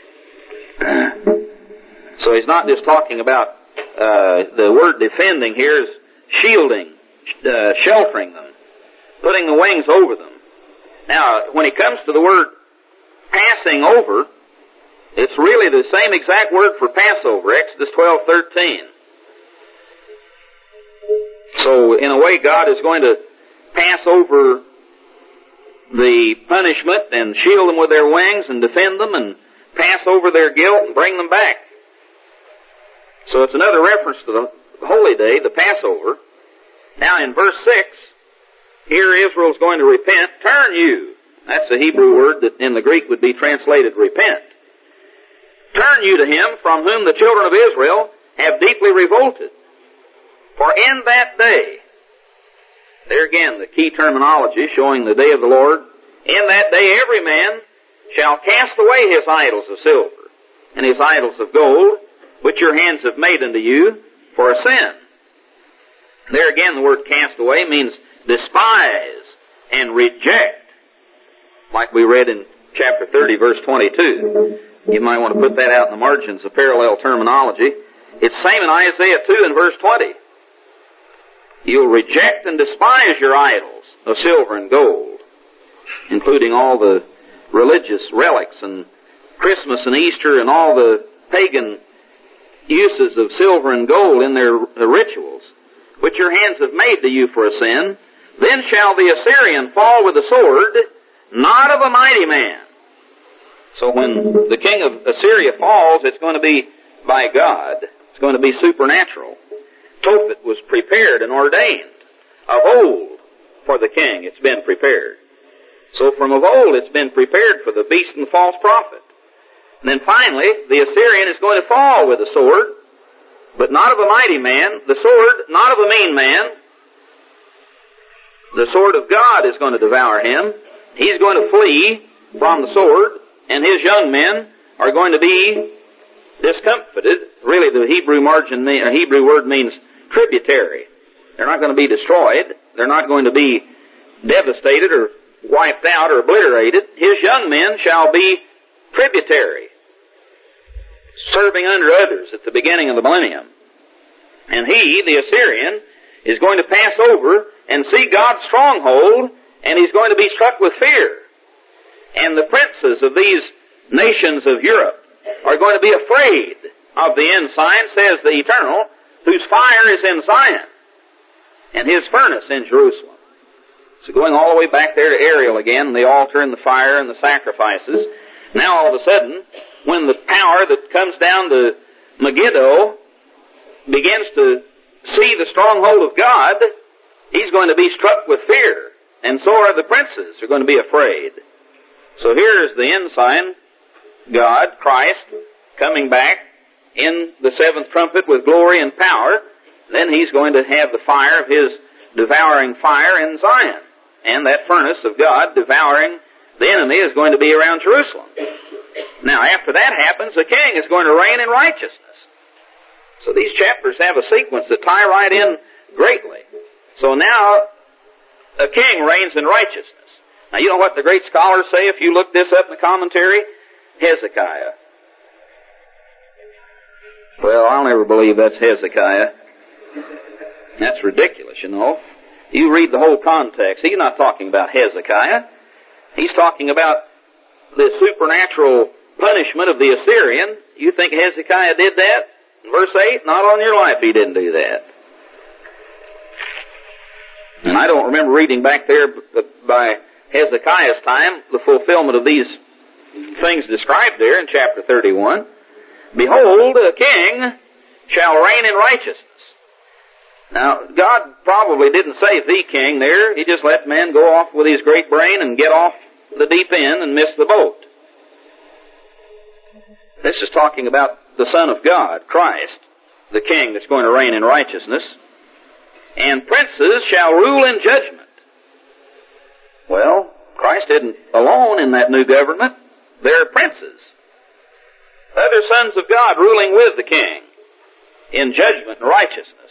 So he's not just talking about, the word defending here is shielding, sheltering them, putting the wings over them. Now, when it comes to the word passing over, it's really the same exact word for Passover, Exodus 12:13. So, in a way, God is going to pass over the punishment and shield them with their wings and defend them and pass over their guilt and bring them back. So it's another reference to the holy day, the Passover. Now, in verse 6, here Israel's going to repent. Turn you. That's the Hebrew word that in the Greek would be translated repent. Turn you to him from whom the children of Israel have deeply revolted. For in that day, there again the key terminology showing the day of the Lord, in that day every man shall cast away his idols of silver and his idols of gold, which your hands have made unto you for a sin. There again the word cast away means despise and reject, like we read in chapter 30 verse 22. You might want to put that out in the margins of parallel terminology. It's same in Isaiah 2 and verse 20. You'll reject and despise your idols of silver and gold, including all the religious relics and Christmas and Easter and all the pagan uses of silver and gold in their rituals, which your hands have made to you for a sin. Then shall the Assyrian fall with the sword, not of a mighty man. So when the king of Assyria falls, it's going to be by God. It's going to be supernatural. Tophet was prepared and ordained of old for the king. It's been prepared. So from of old it's been prepared for the beast and the false prophet. And then finally, the Assyrian is going to fall with the sword, but not of a mighty man. The sword, not of a mean man. The sword of God is going to devour him. He's going to flee from the sword, and his young men are going to be discomfited. Really, the Hebrew word means tributary. They're not going to be destroyed. They're not going to be devastated or wiped out or obliterated. His young men shall be tributary, serving under others at the beginning of the millennium. And he, the Assyrian, is going to pass over and see God's stronghold, and he's going to be struck with fear. And the princes of these nations of Europe are going to be afraid of the ensign, says the Eternal, whose fire is in Zion, and his furnace in Jerusalem. So going all the way back there to Ariel again, the altar and the fire and the sacrifices. Now all of a sudden, when the power that comes down to Megiddo begins to see the stronghold of God, he's going to be struck with fear. And so are the princes, are going to be afraid. So here's the ensign, God, Christ, coming back in the seventh trumpet with glory and power. Then he's going to have the fire of his devouring fire in Zion. And that furnace of God devouring the enemy is going to be around Jerusalem. Now, after that happens, the king is going to reign in righteousness. So these chapters have a sequence that tie right in greatly. So now, a king reigns in righteousness. Now, you know what the great scholars say if you look this up in the commentary? Hezekiah. Well, I'll never believe that's Hezekiah. That's ridiculous, you know. You read the whole context. He's not talking about Hezekiah. He's talking about the supernatural punishment of the Assyrian. You think Hezekiah did that? In verse 8, not on your life he didn't do that. And I don't remember reading back there by Hezekiah's time the fulfillment of these things described there in chapter 31. Behold, a king shall reign in righteousness. Now, God probably didn't say the king there. He just let man go off with his great brain and get off the deep end and miss the boat. This is talking about the Son of God, Christ, the king that's going to reign in righteousness. And princes shall rule in judgment. Well, Christ isn't alone in that new government. There are princes. Other sons of God ruling with the king in judgment and righteousness.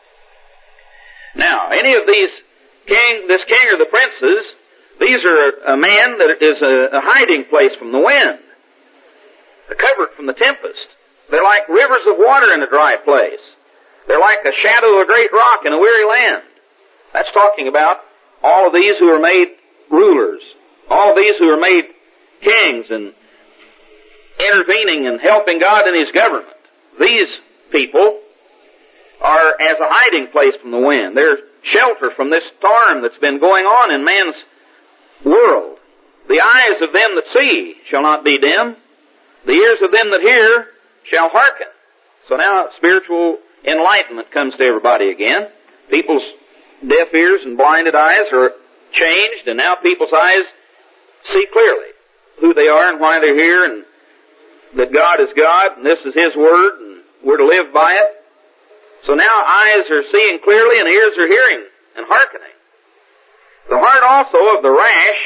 Now, any of these this king or the princes, these are a man that is a hiding place from the wind, a covert from the tempest. They're like rivers of water in a dry place. They're like a shadow of a great rock in a weary land. That's talking about all of these who are made rulers, all of these who are made kings and intervening and helping God in His government. These people are as a hiding place from the wind. They're shelter from this storm that's been going on in man's world. The eyes of them that see shall not be dim. The ears of them that hear shall hearken. So now spiritual enlightenment comes to everybody again. People's deaf ears and blinded eyes are changed, and now people's eyes see clearly who they are and why they're here, and that God is God, and this is His Word, and we're to live by it. So now eyes are seeing clearly, and ears are hearing and hearkening. The heart also of the rash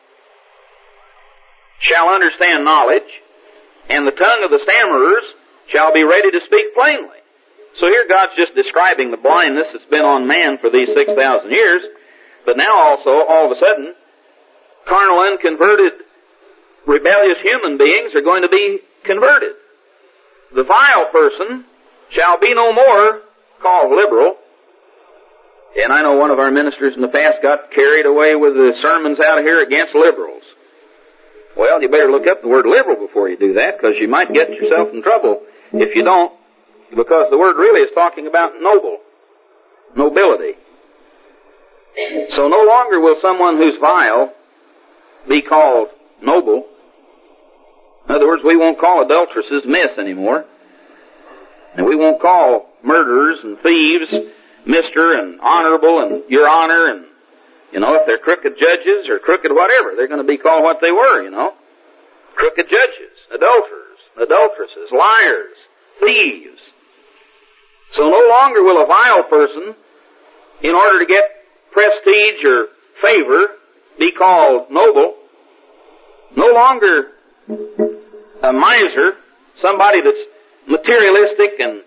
shall understand knowledge, and the tongue of the stammerers shall be ready to speak plainly. So here God's just describing the blindness that's been on man for these 6,000 years, but now also, all of a sudden, carnal, unconverted, rebellious human beings are going to be converted. The vile person shall be no more called liberal. And I know one of our ministers in the past got carried away with the sermons out of here against liberals. Well, you better look up the word liberal before you do that, because you might get yourself in trouble if you don't, because the word really is talking about nobility. So no longer will someone who's vile be called noble. In other words, we won't call adulteresses miss anymore. And we won't call murderers and thieves Mr. and honorable and your honor, and, if they're crooked judges or crooked whatever, they're going to be called what they were, Crooked judges, adulterers, adulteresses, liars, thieves. So no longer will a vile person, in order to get prestige or favor, be called noble. No longer a miser, somebody that's materialistic and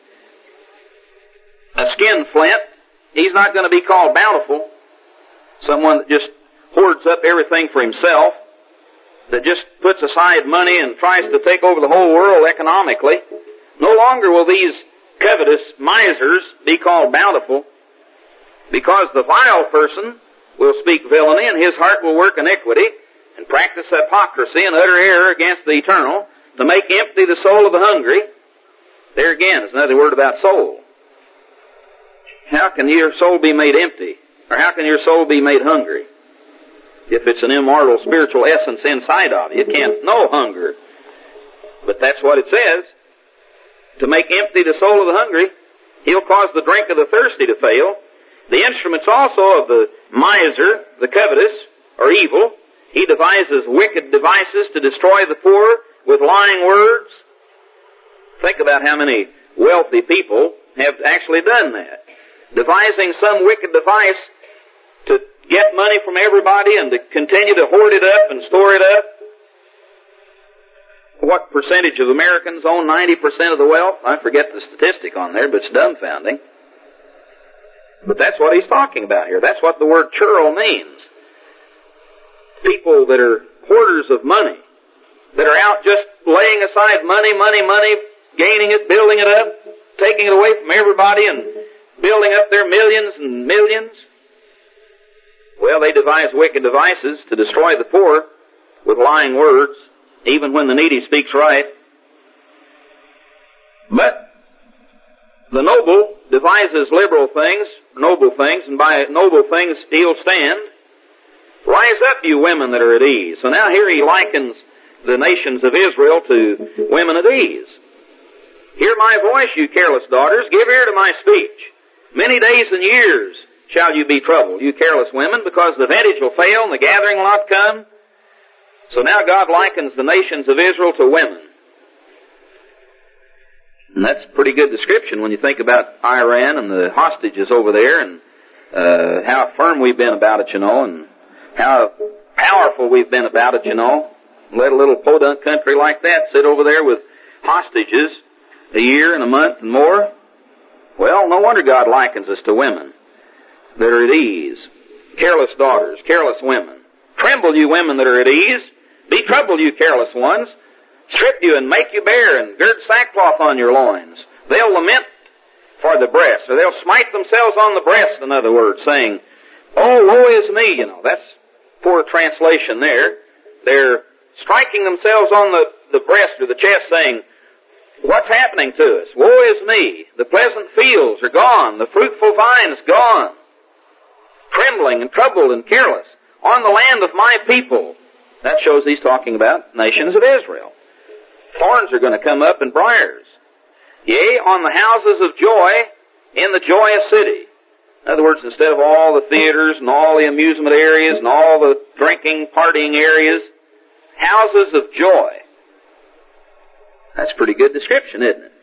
a skinflint. He's not going to be called bountiful. Someone that just hoards up everything for himself, that just puts aside money and tries to take over the whole world economically. No longer will these covetous misers be called bountiful, because the vile person will speak villainy, and his heart will work iniquity and practice hypocrisy and utter error against the eternal, to make empty the soul of the hungry. There again is another word about soul. How can your soul be made empty? Or how can your soul be made hungry? If it's an immortal spiritual essence inside of you, it can't know hunger. But that's what it says. To make empty the soul of the hungry, He'll cause the drink of the thirsty to fail. The instruments also of the miser, the covetous, are evil. He devises wicked devices to destroy the poor with lying words. Think about how many wealthy people have actually done that. Devising some wicked device to get money from everybody and to continue to hoard it up and store it up. What percentage of Americans own 90% of the wealth? I forget the statistic on there, but it's dumbfounding. But that's what he's talking about here. That's what the word churl means. People that are hoarders of money, that are out just laying aside money, gaining it, building it up, taking it away from everybody and building up their millions and millions. Well, they devise wicked devices to destroy the poor with lying words, even when the needy speaks right. But the noble devises liberal things, noble things, and by noble things he'll stand. Rise up, you women that are at ease. So now here he likens the nations of Israel to women at ease. Hear my voice, you careless daughters. Give ear to my speech. Many days and years shall you be troubled, you careless women, because the vintage will fail and the gathering will not come. So now God likens the nations of Israel to women. And that's a pretty good description when you think about Iran and the hostages over there, and how firm we've been about it, and how powerful we've been about it, Let a little podunk country like that sit over there with hostages a year and a month and more. Well, no wonder God likens us to women that are at ease. Careless daughters, careless women. Tremble, you women that are at ease. Be troubled, you careless ones. Strip you and make you bare and gird sackcloth on your loins. They'll lament for the breast, or they'll smite themselves on the breast, in other words, saying, oh, woe is me, That's poor translation there. They're striking themselves on the breast or the chest saying, what's happening to us? Woe is me. The pleasant fields are gone. The fruitful vine is gone. Trembling and troubled and careless on the land of my people. That shows he's talking about nations of Israel. Thorns are going to come up and briars. Yea, on the houses of joy in the joyous city. In other words, instead of all the theaters and all the amusement areas and all the drinking, partying areas, houses of joy. That's a pretty good description, isn't it?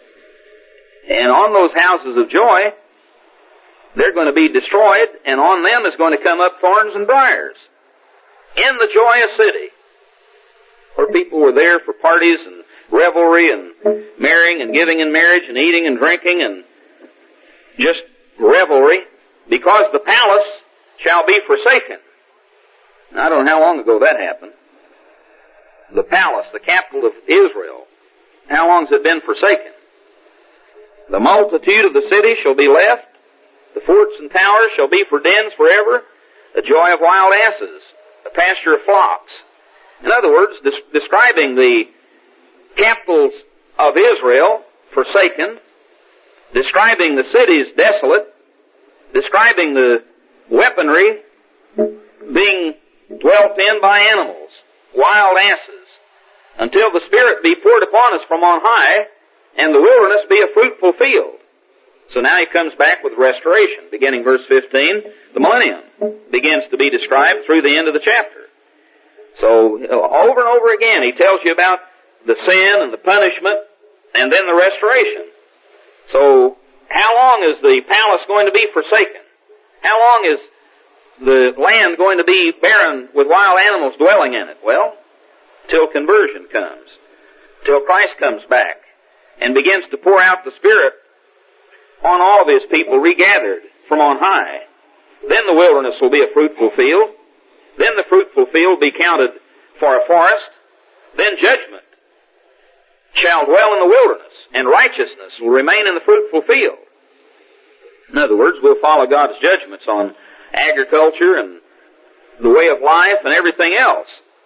And on those houses of joy, they're going to be destroyed, and on them is going to come up thorns and briars. In the joyous city, where people were there for parties and revelry and marrying and giving in marriage and eating and drinking and just revelry, because the palace shall be forsaken. Now, I don't know how long ago that happened. The palace, the capital of Israel, how long has it been forsaken? The multitude of the city shall be left. The forts and towers shall be for dens forever. The joy of wild asses, a pasture of flocks. In other words, describing the capitals of Israel forsaken, describing the cities desolate, describing the weaponry being dwelt in by animals, wild asses, until the Spirit be poured upon us from on high, and the wilderness be a fruitful field. So now he comes back with restoration. Beginning verse 15, the millennium begins to be described through the end of the chapter. So over and over again he tells you about the sin and the punishment and then the restoration. So how long is the palace going to be forsaken? How long is the land going to be barren with wild animals dwelling in it? Well, till conversion comes, till Christ comes back and begins to pour out the Spirit on all of His people regathered from on high. Then the wilderness will be a fruitful field. Then the fruitful field be counted for a forest. Then judgment shall dwell in the wilderness, and righteousness will remain in the fruitful field. In other words, we'll follow God's judgments on agriculture and the way of life and everything else.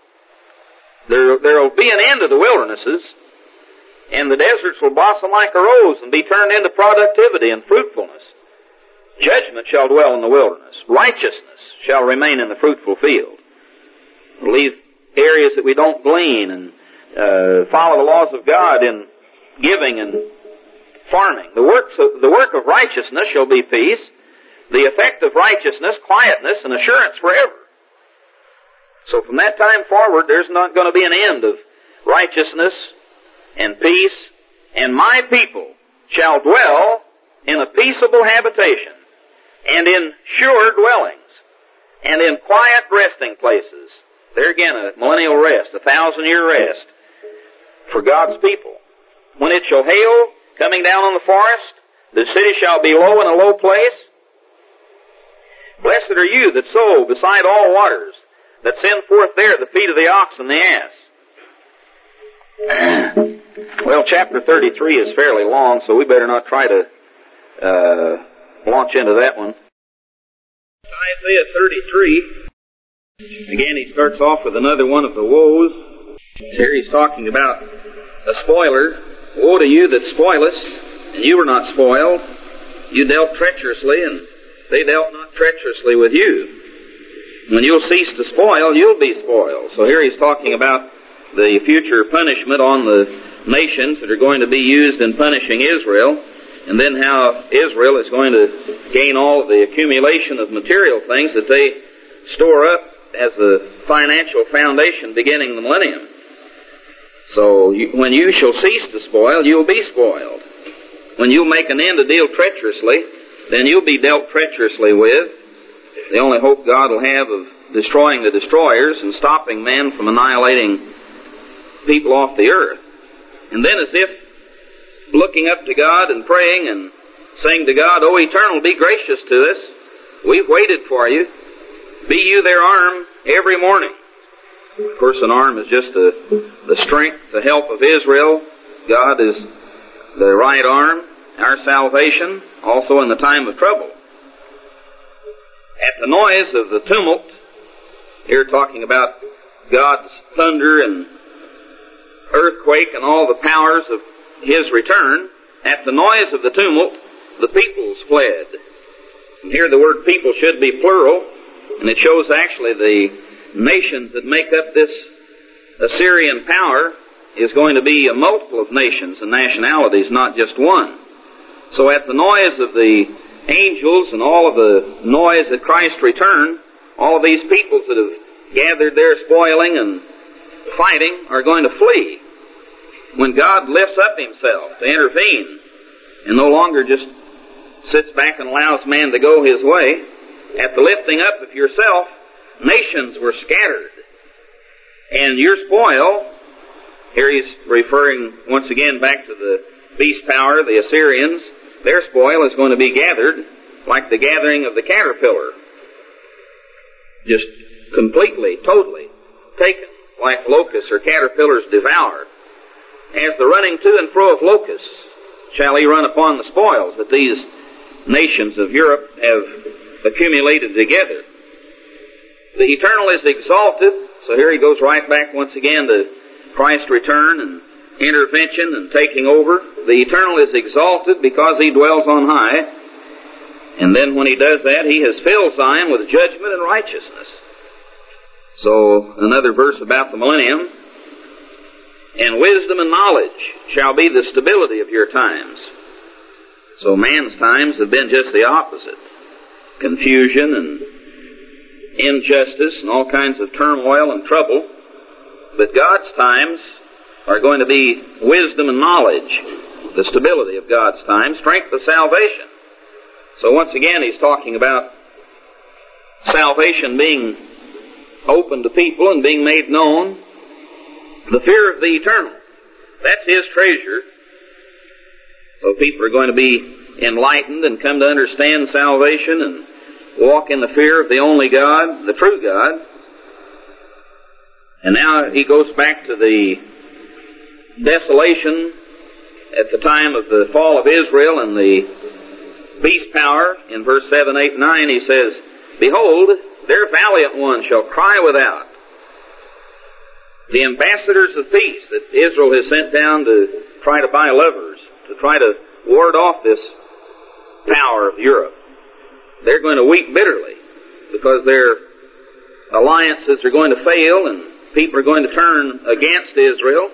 There will be an end to the wildernesses, and the deserts will blossom like a rose and be turned into productivity and fruitfulness. Judgment shall dwell in the wilderness. Righteousness shall remain in the fruitful field. We'll leave areas that we don't glean and follow the laws of God in giving and farming. The work of righteousness shall be peace. The effect of righteousness, quietness, and assurance forever. So from that time forward, there's not going to be an end of righteousness and peace. And my people shall dwell in a peaceable habitation, and in sure dwellings, and in quiet resting places. There again, a millennial rest, 1,000-year rest for God's people. When it shall hail, coming down on the forest, the city shall be low in a low place. Blessed are you that sow beside all waters, that send forth there the feet of the ox and the ass. Well, chapter 33 is fairly long, so we better not try to launch into that one. Isaiah 33. Again, he starts off with another one of the woes. Here he's talking about a spoiler. Woe to you that spoilest, and you were not spoiled. You dealt treacherously, and they dealt not treacherously with you. When you'll cease to spoil, you'll be spoiled. So here he's talking about the future punishment on the nations that are going to be used in punishing Israel, and then how Israel is going to gain all of the accumulation of material things that they store up as a financial foundation beginning the millennium. So when you shall cease to spoil, you'll be spoiled. When you make an end to deal treacherously, then you'll be dealt treacherously with. The only hope God will have of destroying the destroyers and stopping men from annihilating people off the earth. And then, as if looking up to God and praying and saying to God, "O Eternal, be gracious to us. We've waited for you. Be you their arm every morning." Of course, an arm is just the strength, the help of Israel. God is the right arm, our salvation, also in the time of trouble. At the noise of the tumult, here talking about God's thunder and earthquake and all the powers of His return, at the noise of the tumult, the peoples fled. And here the word people should be plural, and it shows actually the nations that make up this Assyrian power is going to be a multiple of nations and nationalities, not just one. So at the noise of the angels and all of the noise at Christ's return, all of these peoples that have gathered there spoiling and fighting are going to flee. When God lifts up Himself to intervene and no longer just sits back and allows man to go his way, at the lifting up of yourself, nations were scattered. And your spoil, here he's referring once again back to the beast power, the Assyrians, their spoil is going to be gathered like the gathering of the caterpillar. Just completely, totally taken, like locusts or caterpillars devoured. As the running to and fro of locusts shall he run upon the spoils that these nations of Europe have accumulated together. The Eternal is exalted, so here he goes right back once again to Christ's return and intervention and taking over. The Eternal is exalted because He dwells on high, and then when He does that, He has filled Zion with judgment and righteousness. So another verse about the millennium, and wisdom and knowledge shall be the stability of your times. So man's times have been just the opposite. Confusion and injustice and all kinds of turmoil and trouble. But God's times are going to be wisdom and knowledge, the stability of God's time, strength of salvation. So once again he's talking about salvation being open to people and being made known. The fear of the Eternal, that's His treasure. So people are going to be enlightened and come to understand salvation and walk in the fear of the only God, the true God. And now he goes back to the desolation at the time of the fall of Israel and the beast power. In verse 7, 8, 9 he says, "Behold, their valiant ones shall cry without." The ambassadors of peace that Israel has sent down to try to buy lovers, to try to ward off this power of Europe, they're going to weep bitterly because their alliances are going to fail and people are going to turn against Israel.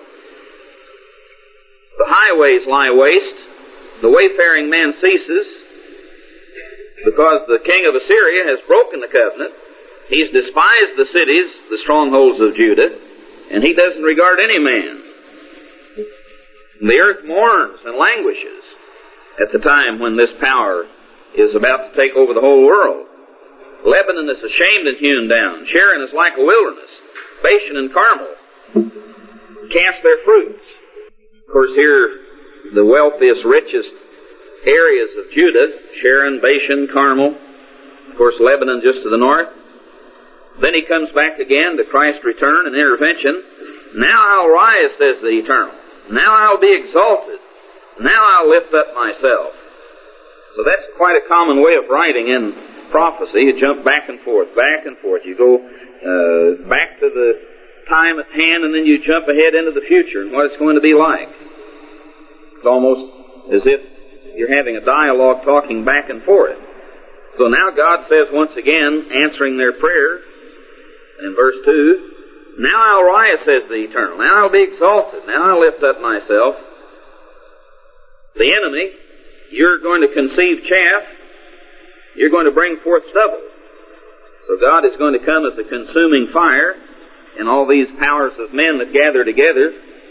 The highways lie waste. The wayfaring man ceases because the king of Assyria has broken the covenant. He's despised the cities, the strongholds of Judah, and he doesn't regard any man. The earth mourns and languishes at the time when this power is about to take over the whole world. Lebanon is ashamed and hewn down. Sharon is like a wilderness. Bashan and Carmel cast their fruits. Of course, here, the wealthiest, richest areas of Judah, Sharon, Bashan, Carmel, of course, Lebanon just to the north. Then he comes back again to Christ's return and intervention. Now I'll rise, says the Eternal. Now I'll be exalted. Now I'll lift up myself. So that's quite a common way of writing in prophecy. You jump back and forth, back and forth. You go back to the time at hand, and then you jump ahead into the future and what it's going to be like. It's almost as if you're having a dialogue talking back and forth. So now God says once again, answering their prayer, in verse 2, "Now I'll rise, says the Eternal. Now I'll be exalted. Now I'll lift up myself." The enemy, you're going to conceive chaff. You're going to bring forth stubble. So God is going to come as a consuming fire, and all these powers of men that gather together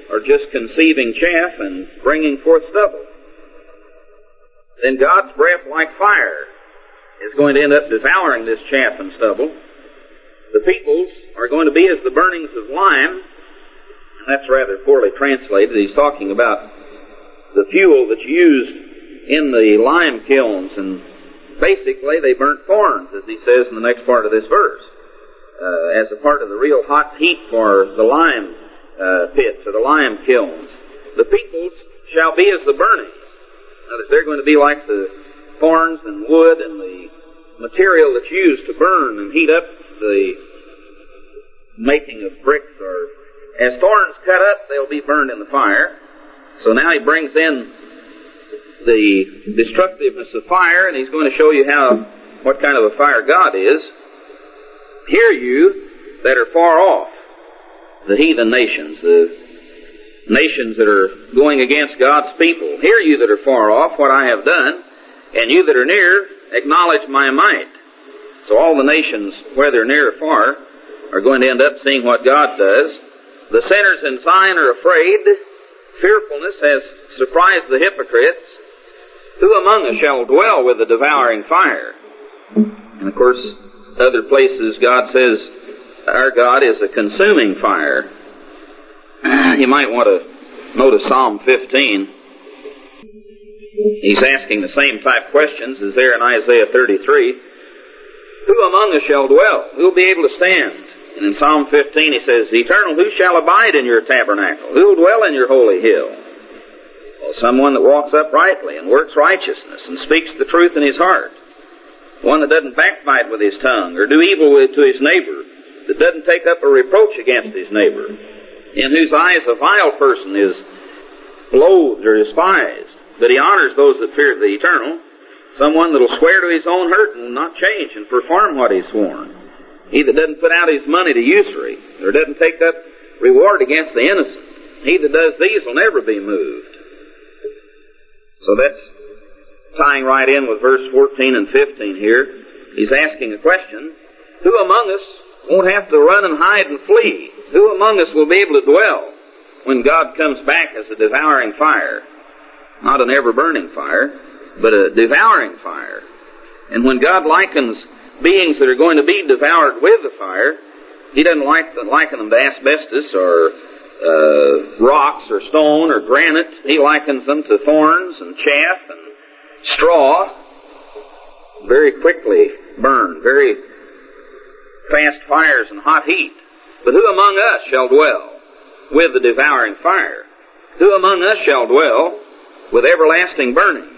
are just conceiving chaff and bringing forth stubble. Then God's breath, like fire, is going to end up devouring this chaff and stubble. The peoples are going to be as the burnings of lime, and that's rather poorly translated. He's talking about the fuel that's used in the lime kilns, and basically they burnt thorns, as he says in the next part of this verse, as a part of the real hot heat for the lime pits or the lime kilns. The peoples shall be as the burning. Now, they're going to be like the thorns and wood and the material that's used to burn and heat up the making of bricks. Or as thorns cut up, they'll be burned in the fire. So now he brings in the destructiveness of fire, and he's going to show you what kind of a fire God is. Hear you that are far off, the heathen nations, the nations that are going against God's people. Hear you that are far off what I have done, and you that are near, acknowledge my might. So all the nations, whether near or far, are going to end up seeing what God does. The sinners in Zion are afraid. Fearfulness has surprised the hypocrites. Who among us shall dwell with the devouring fire? And of course, other places God says our God is a consuming fire. You might want to notice Psalm 15. He's asking the same type questions as there in Isaiah 33. Who among us shall dwell? Who will be able to stand? And in Psalm 15 he says, Eternal, who shall abide in your tabernacle? Who will dwell in your holy hill? Well, someone that walks uprightly and works righteousness and speaks the truth in his heart. One that doesn't backbite with his tongue or do evil to his neighbor, that doesn't take up a reproach against his neighbor, in whose eyes a vile person is loathed or despised, but he honors those that fear the Eternal. Someone that will swear to his own hurt and will not change and perform what he's sworn. He that doesn't put out his money to usury, or doesn't take up reward against the innocent. He that does these will never be moved. So that's tying right in with verse 14 and 15 here. He's asking a question. Who among us won't have to run and hide and flee? Who among us will be able to dwell when God comes back as a devouring fire? Not an ever-burning fire, but a devouring fire. And when God likens beings that are going to be devoured with the fire, He doesn't liken them to asbestos or rocks or stone or granite. He likens them to thorns and chaff and straw, very quickly burned, very fast fires and hot heat. But who among us shall dwell with the devouring fire? Who among us shall dwell with everlasting burnings?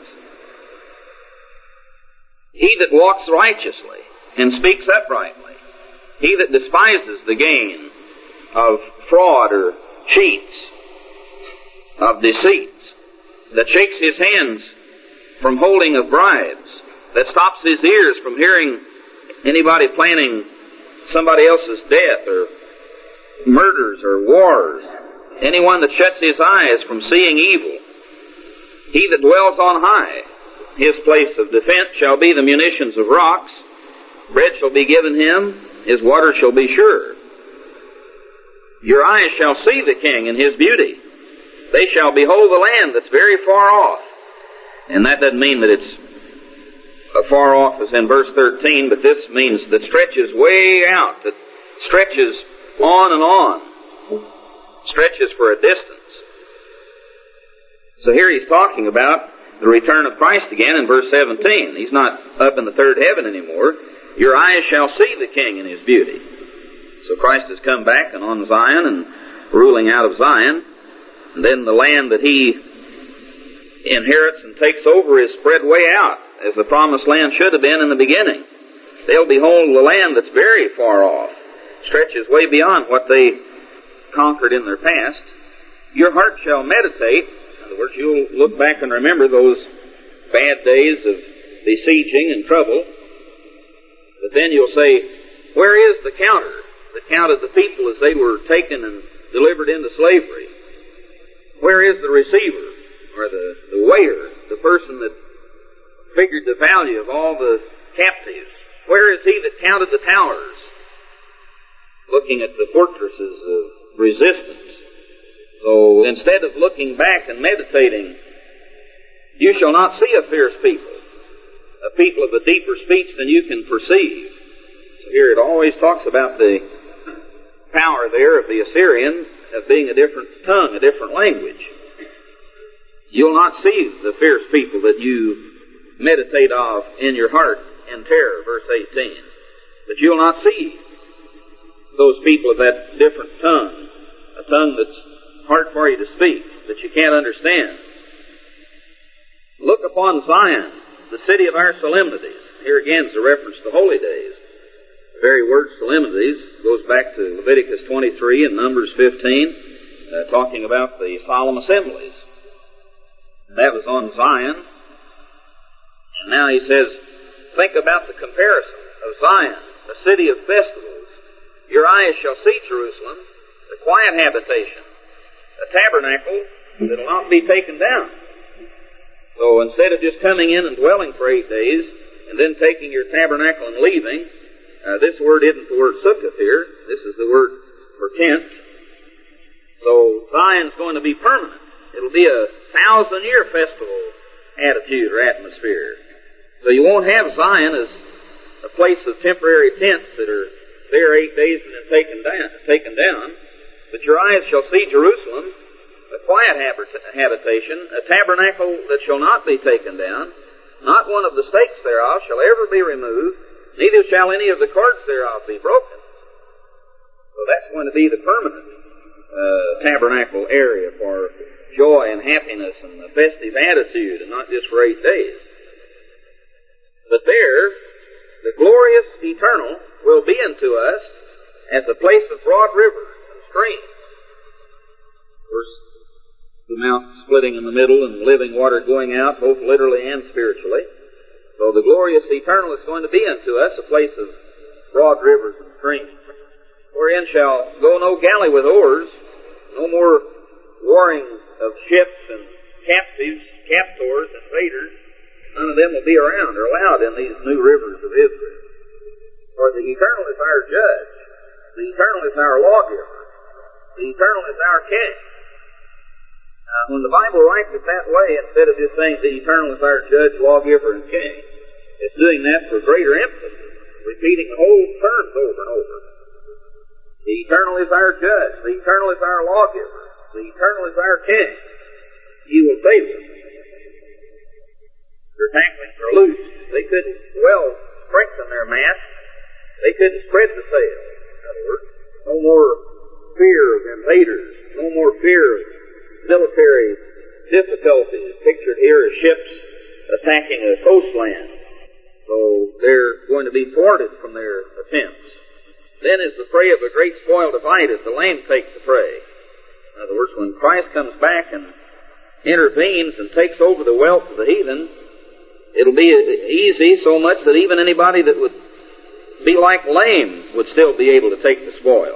He that walks righteously and speaks uprightly. He that despises the gain of fraud or cheats, of deceits, that shakes his hands from holding of bribes, that stops his ears from hearing anybody planning somebody else's death or murders or wars, anyone that shuts his eyes from seeing evil. He that dwells on high, his place of defense shall be the munitions of rocks. Bread shall be given him, his water shall be sure. Your eyes shall see the King in his beauty. They shall behold the land that's very far off. And that doesn't mean that it's far off as in verse 13, but this means that stretches way out, that stretches on and on, stretches for a distance. So here he's talking about the return of Christ again in verse 17. He's not up in the third heaven anymore. Your eyes shall see the King in his beauty. So Christ has come back and on Zion and ruling out of Zion. And then the land that he inherits and takes over is spread way out, as the promised land should have been in the beginning. They'll behold the land that's very far off, stretches way beyond what they conquered in their past. Your heart shall meditate. In other words, you'll look back and remember those bad days of besieging and trouble. But then you'll say, where is the counter? The count of the people as they were taken and delivered into slavery. Where is the receiver, or the waiter, the person that figured the value of all the captives? Where is he that counted the towers, looking at the fortresses of resistance So instead of looking back and meditating, you shall not see a fierce people, a people of a deeper speech than you can perceive. So here it always talks about the power there of the Assyrian of being a different tongue, a different language. You'll not see the fierce people that you meditate of in your heart in terror, verse 18. But you'll not see those people of that different tongue, a tongue that's hard for you to speak, that you can't understand. Look upon Zion, the city of our solemnities. Here again is a reference to holy days. The very word solemnities goes back to Leviticus 23 and Numbers 15, talking about the solemn assemblies. That was on Zion. And now he says, think about the comparison of Zion, the city of festivals. Your eyes shall see Jerusalem, the quiet habitation, a tabernacle that will not be taken down. So instead of just coming in and dwelling for 8 days, and then taking your tabernacle and leaving, this word isn't the word sukkah here. This is the word for tent. So Zion's going to be permanent. It'll be a 1,000-year festival attitude or atmosphere. So you won't have Zion as a place of temporary tents that are there 8 days and then taken down. But your eyes shall see Jerusalem, a quiet habitation, a tabernacle that shall not be taken down. Not one of the stakes thereof shall ever be removed, neither shall any of the cords thereof be broken. So that's going to be the permanent tabernacle area for joy and happiness and a festive attitude, and not just for 8 days. But there, the glorious eternal will be unto us as a place of broad rivers and streams. Of course, the mount splitting in the middle and living water going out, both literally and spiritually. So the glorious eternal is going to be unto us a place of broad rivers and streams, wherein shall go no galley with oars, no more warring of ships and captives, captors, and raiders. None of them will be around or allowed in these new rivers of Israel. For the eternal is our judge. The eternal is our lawgiver. The eternal is our king. When the Bible writes it that way, instead of just saying the eternal is our judge, lawgiver, and king, it's doing that for greater emphasis, repeating the whole terms over and over. The eternal is our judge. The eternal is our lawgiver. The eternal is our king. He will save us. Their tanglings are loose. They couldn't well strengthen their mast. They couldn't spread the sail. In other words, no more fear of invaders. No more fear of military difficulties. Pictured here as ships attacking a coastland. So they're going to be thwarted from their attempts. Then is the prey of a great spoil divided. The lame takes the prey. In other words, when Christ comes back and intervenes and takes over the wealth of the heathen, it'll be easy so much that even anybody that would be like lame would still be able to take the spoil.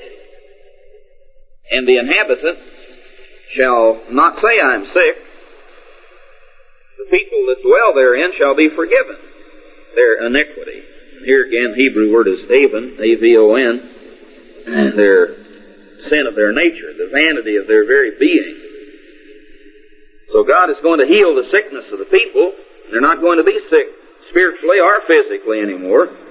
And the inhabitant shall not say, I'm sick. The people that dwell therein shall be forgiven their iniquity. Here again, Hebrew word is avon, A-V-O-N, and their sin of their nature, the vanity of their very being. So God is going to heal the sickness of the people. They're not going to be sick spiritually or physically anymore.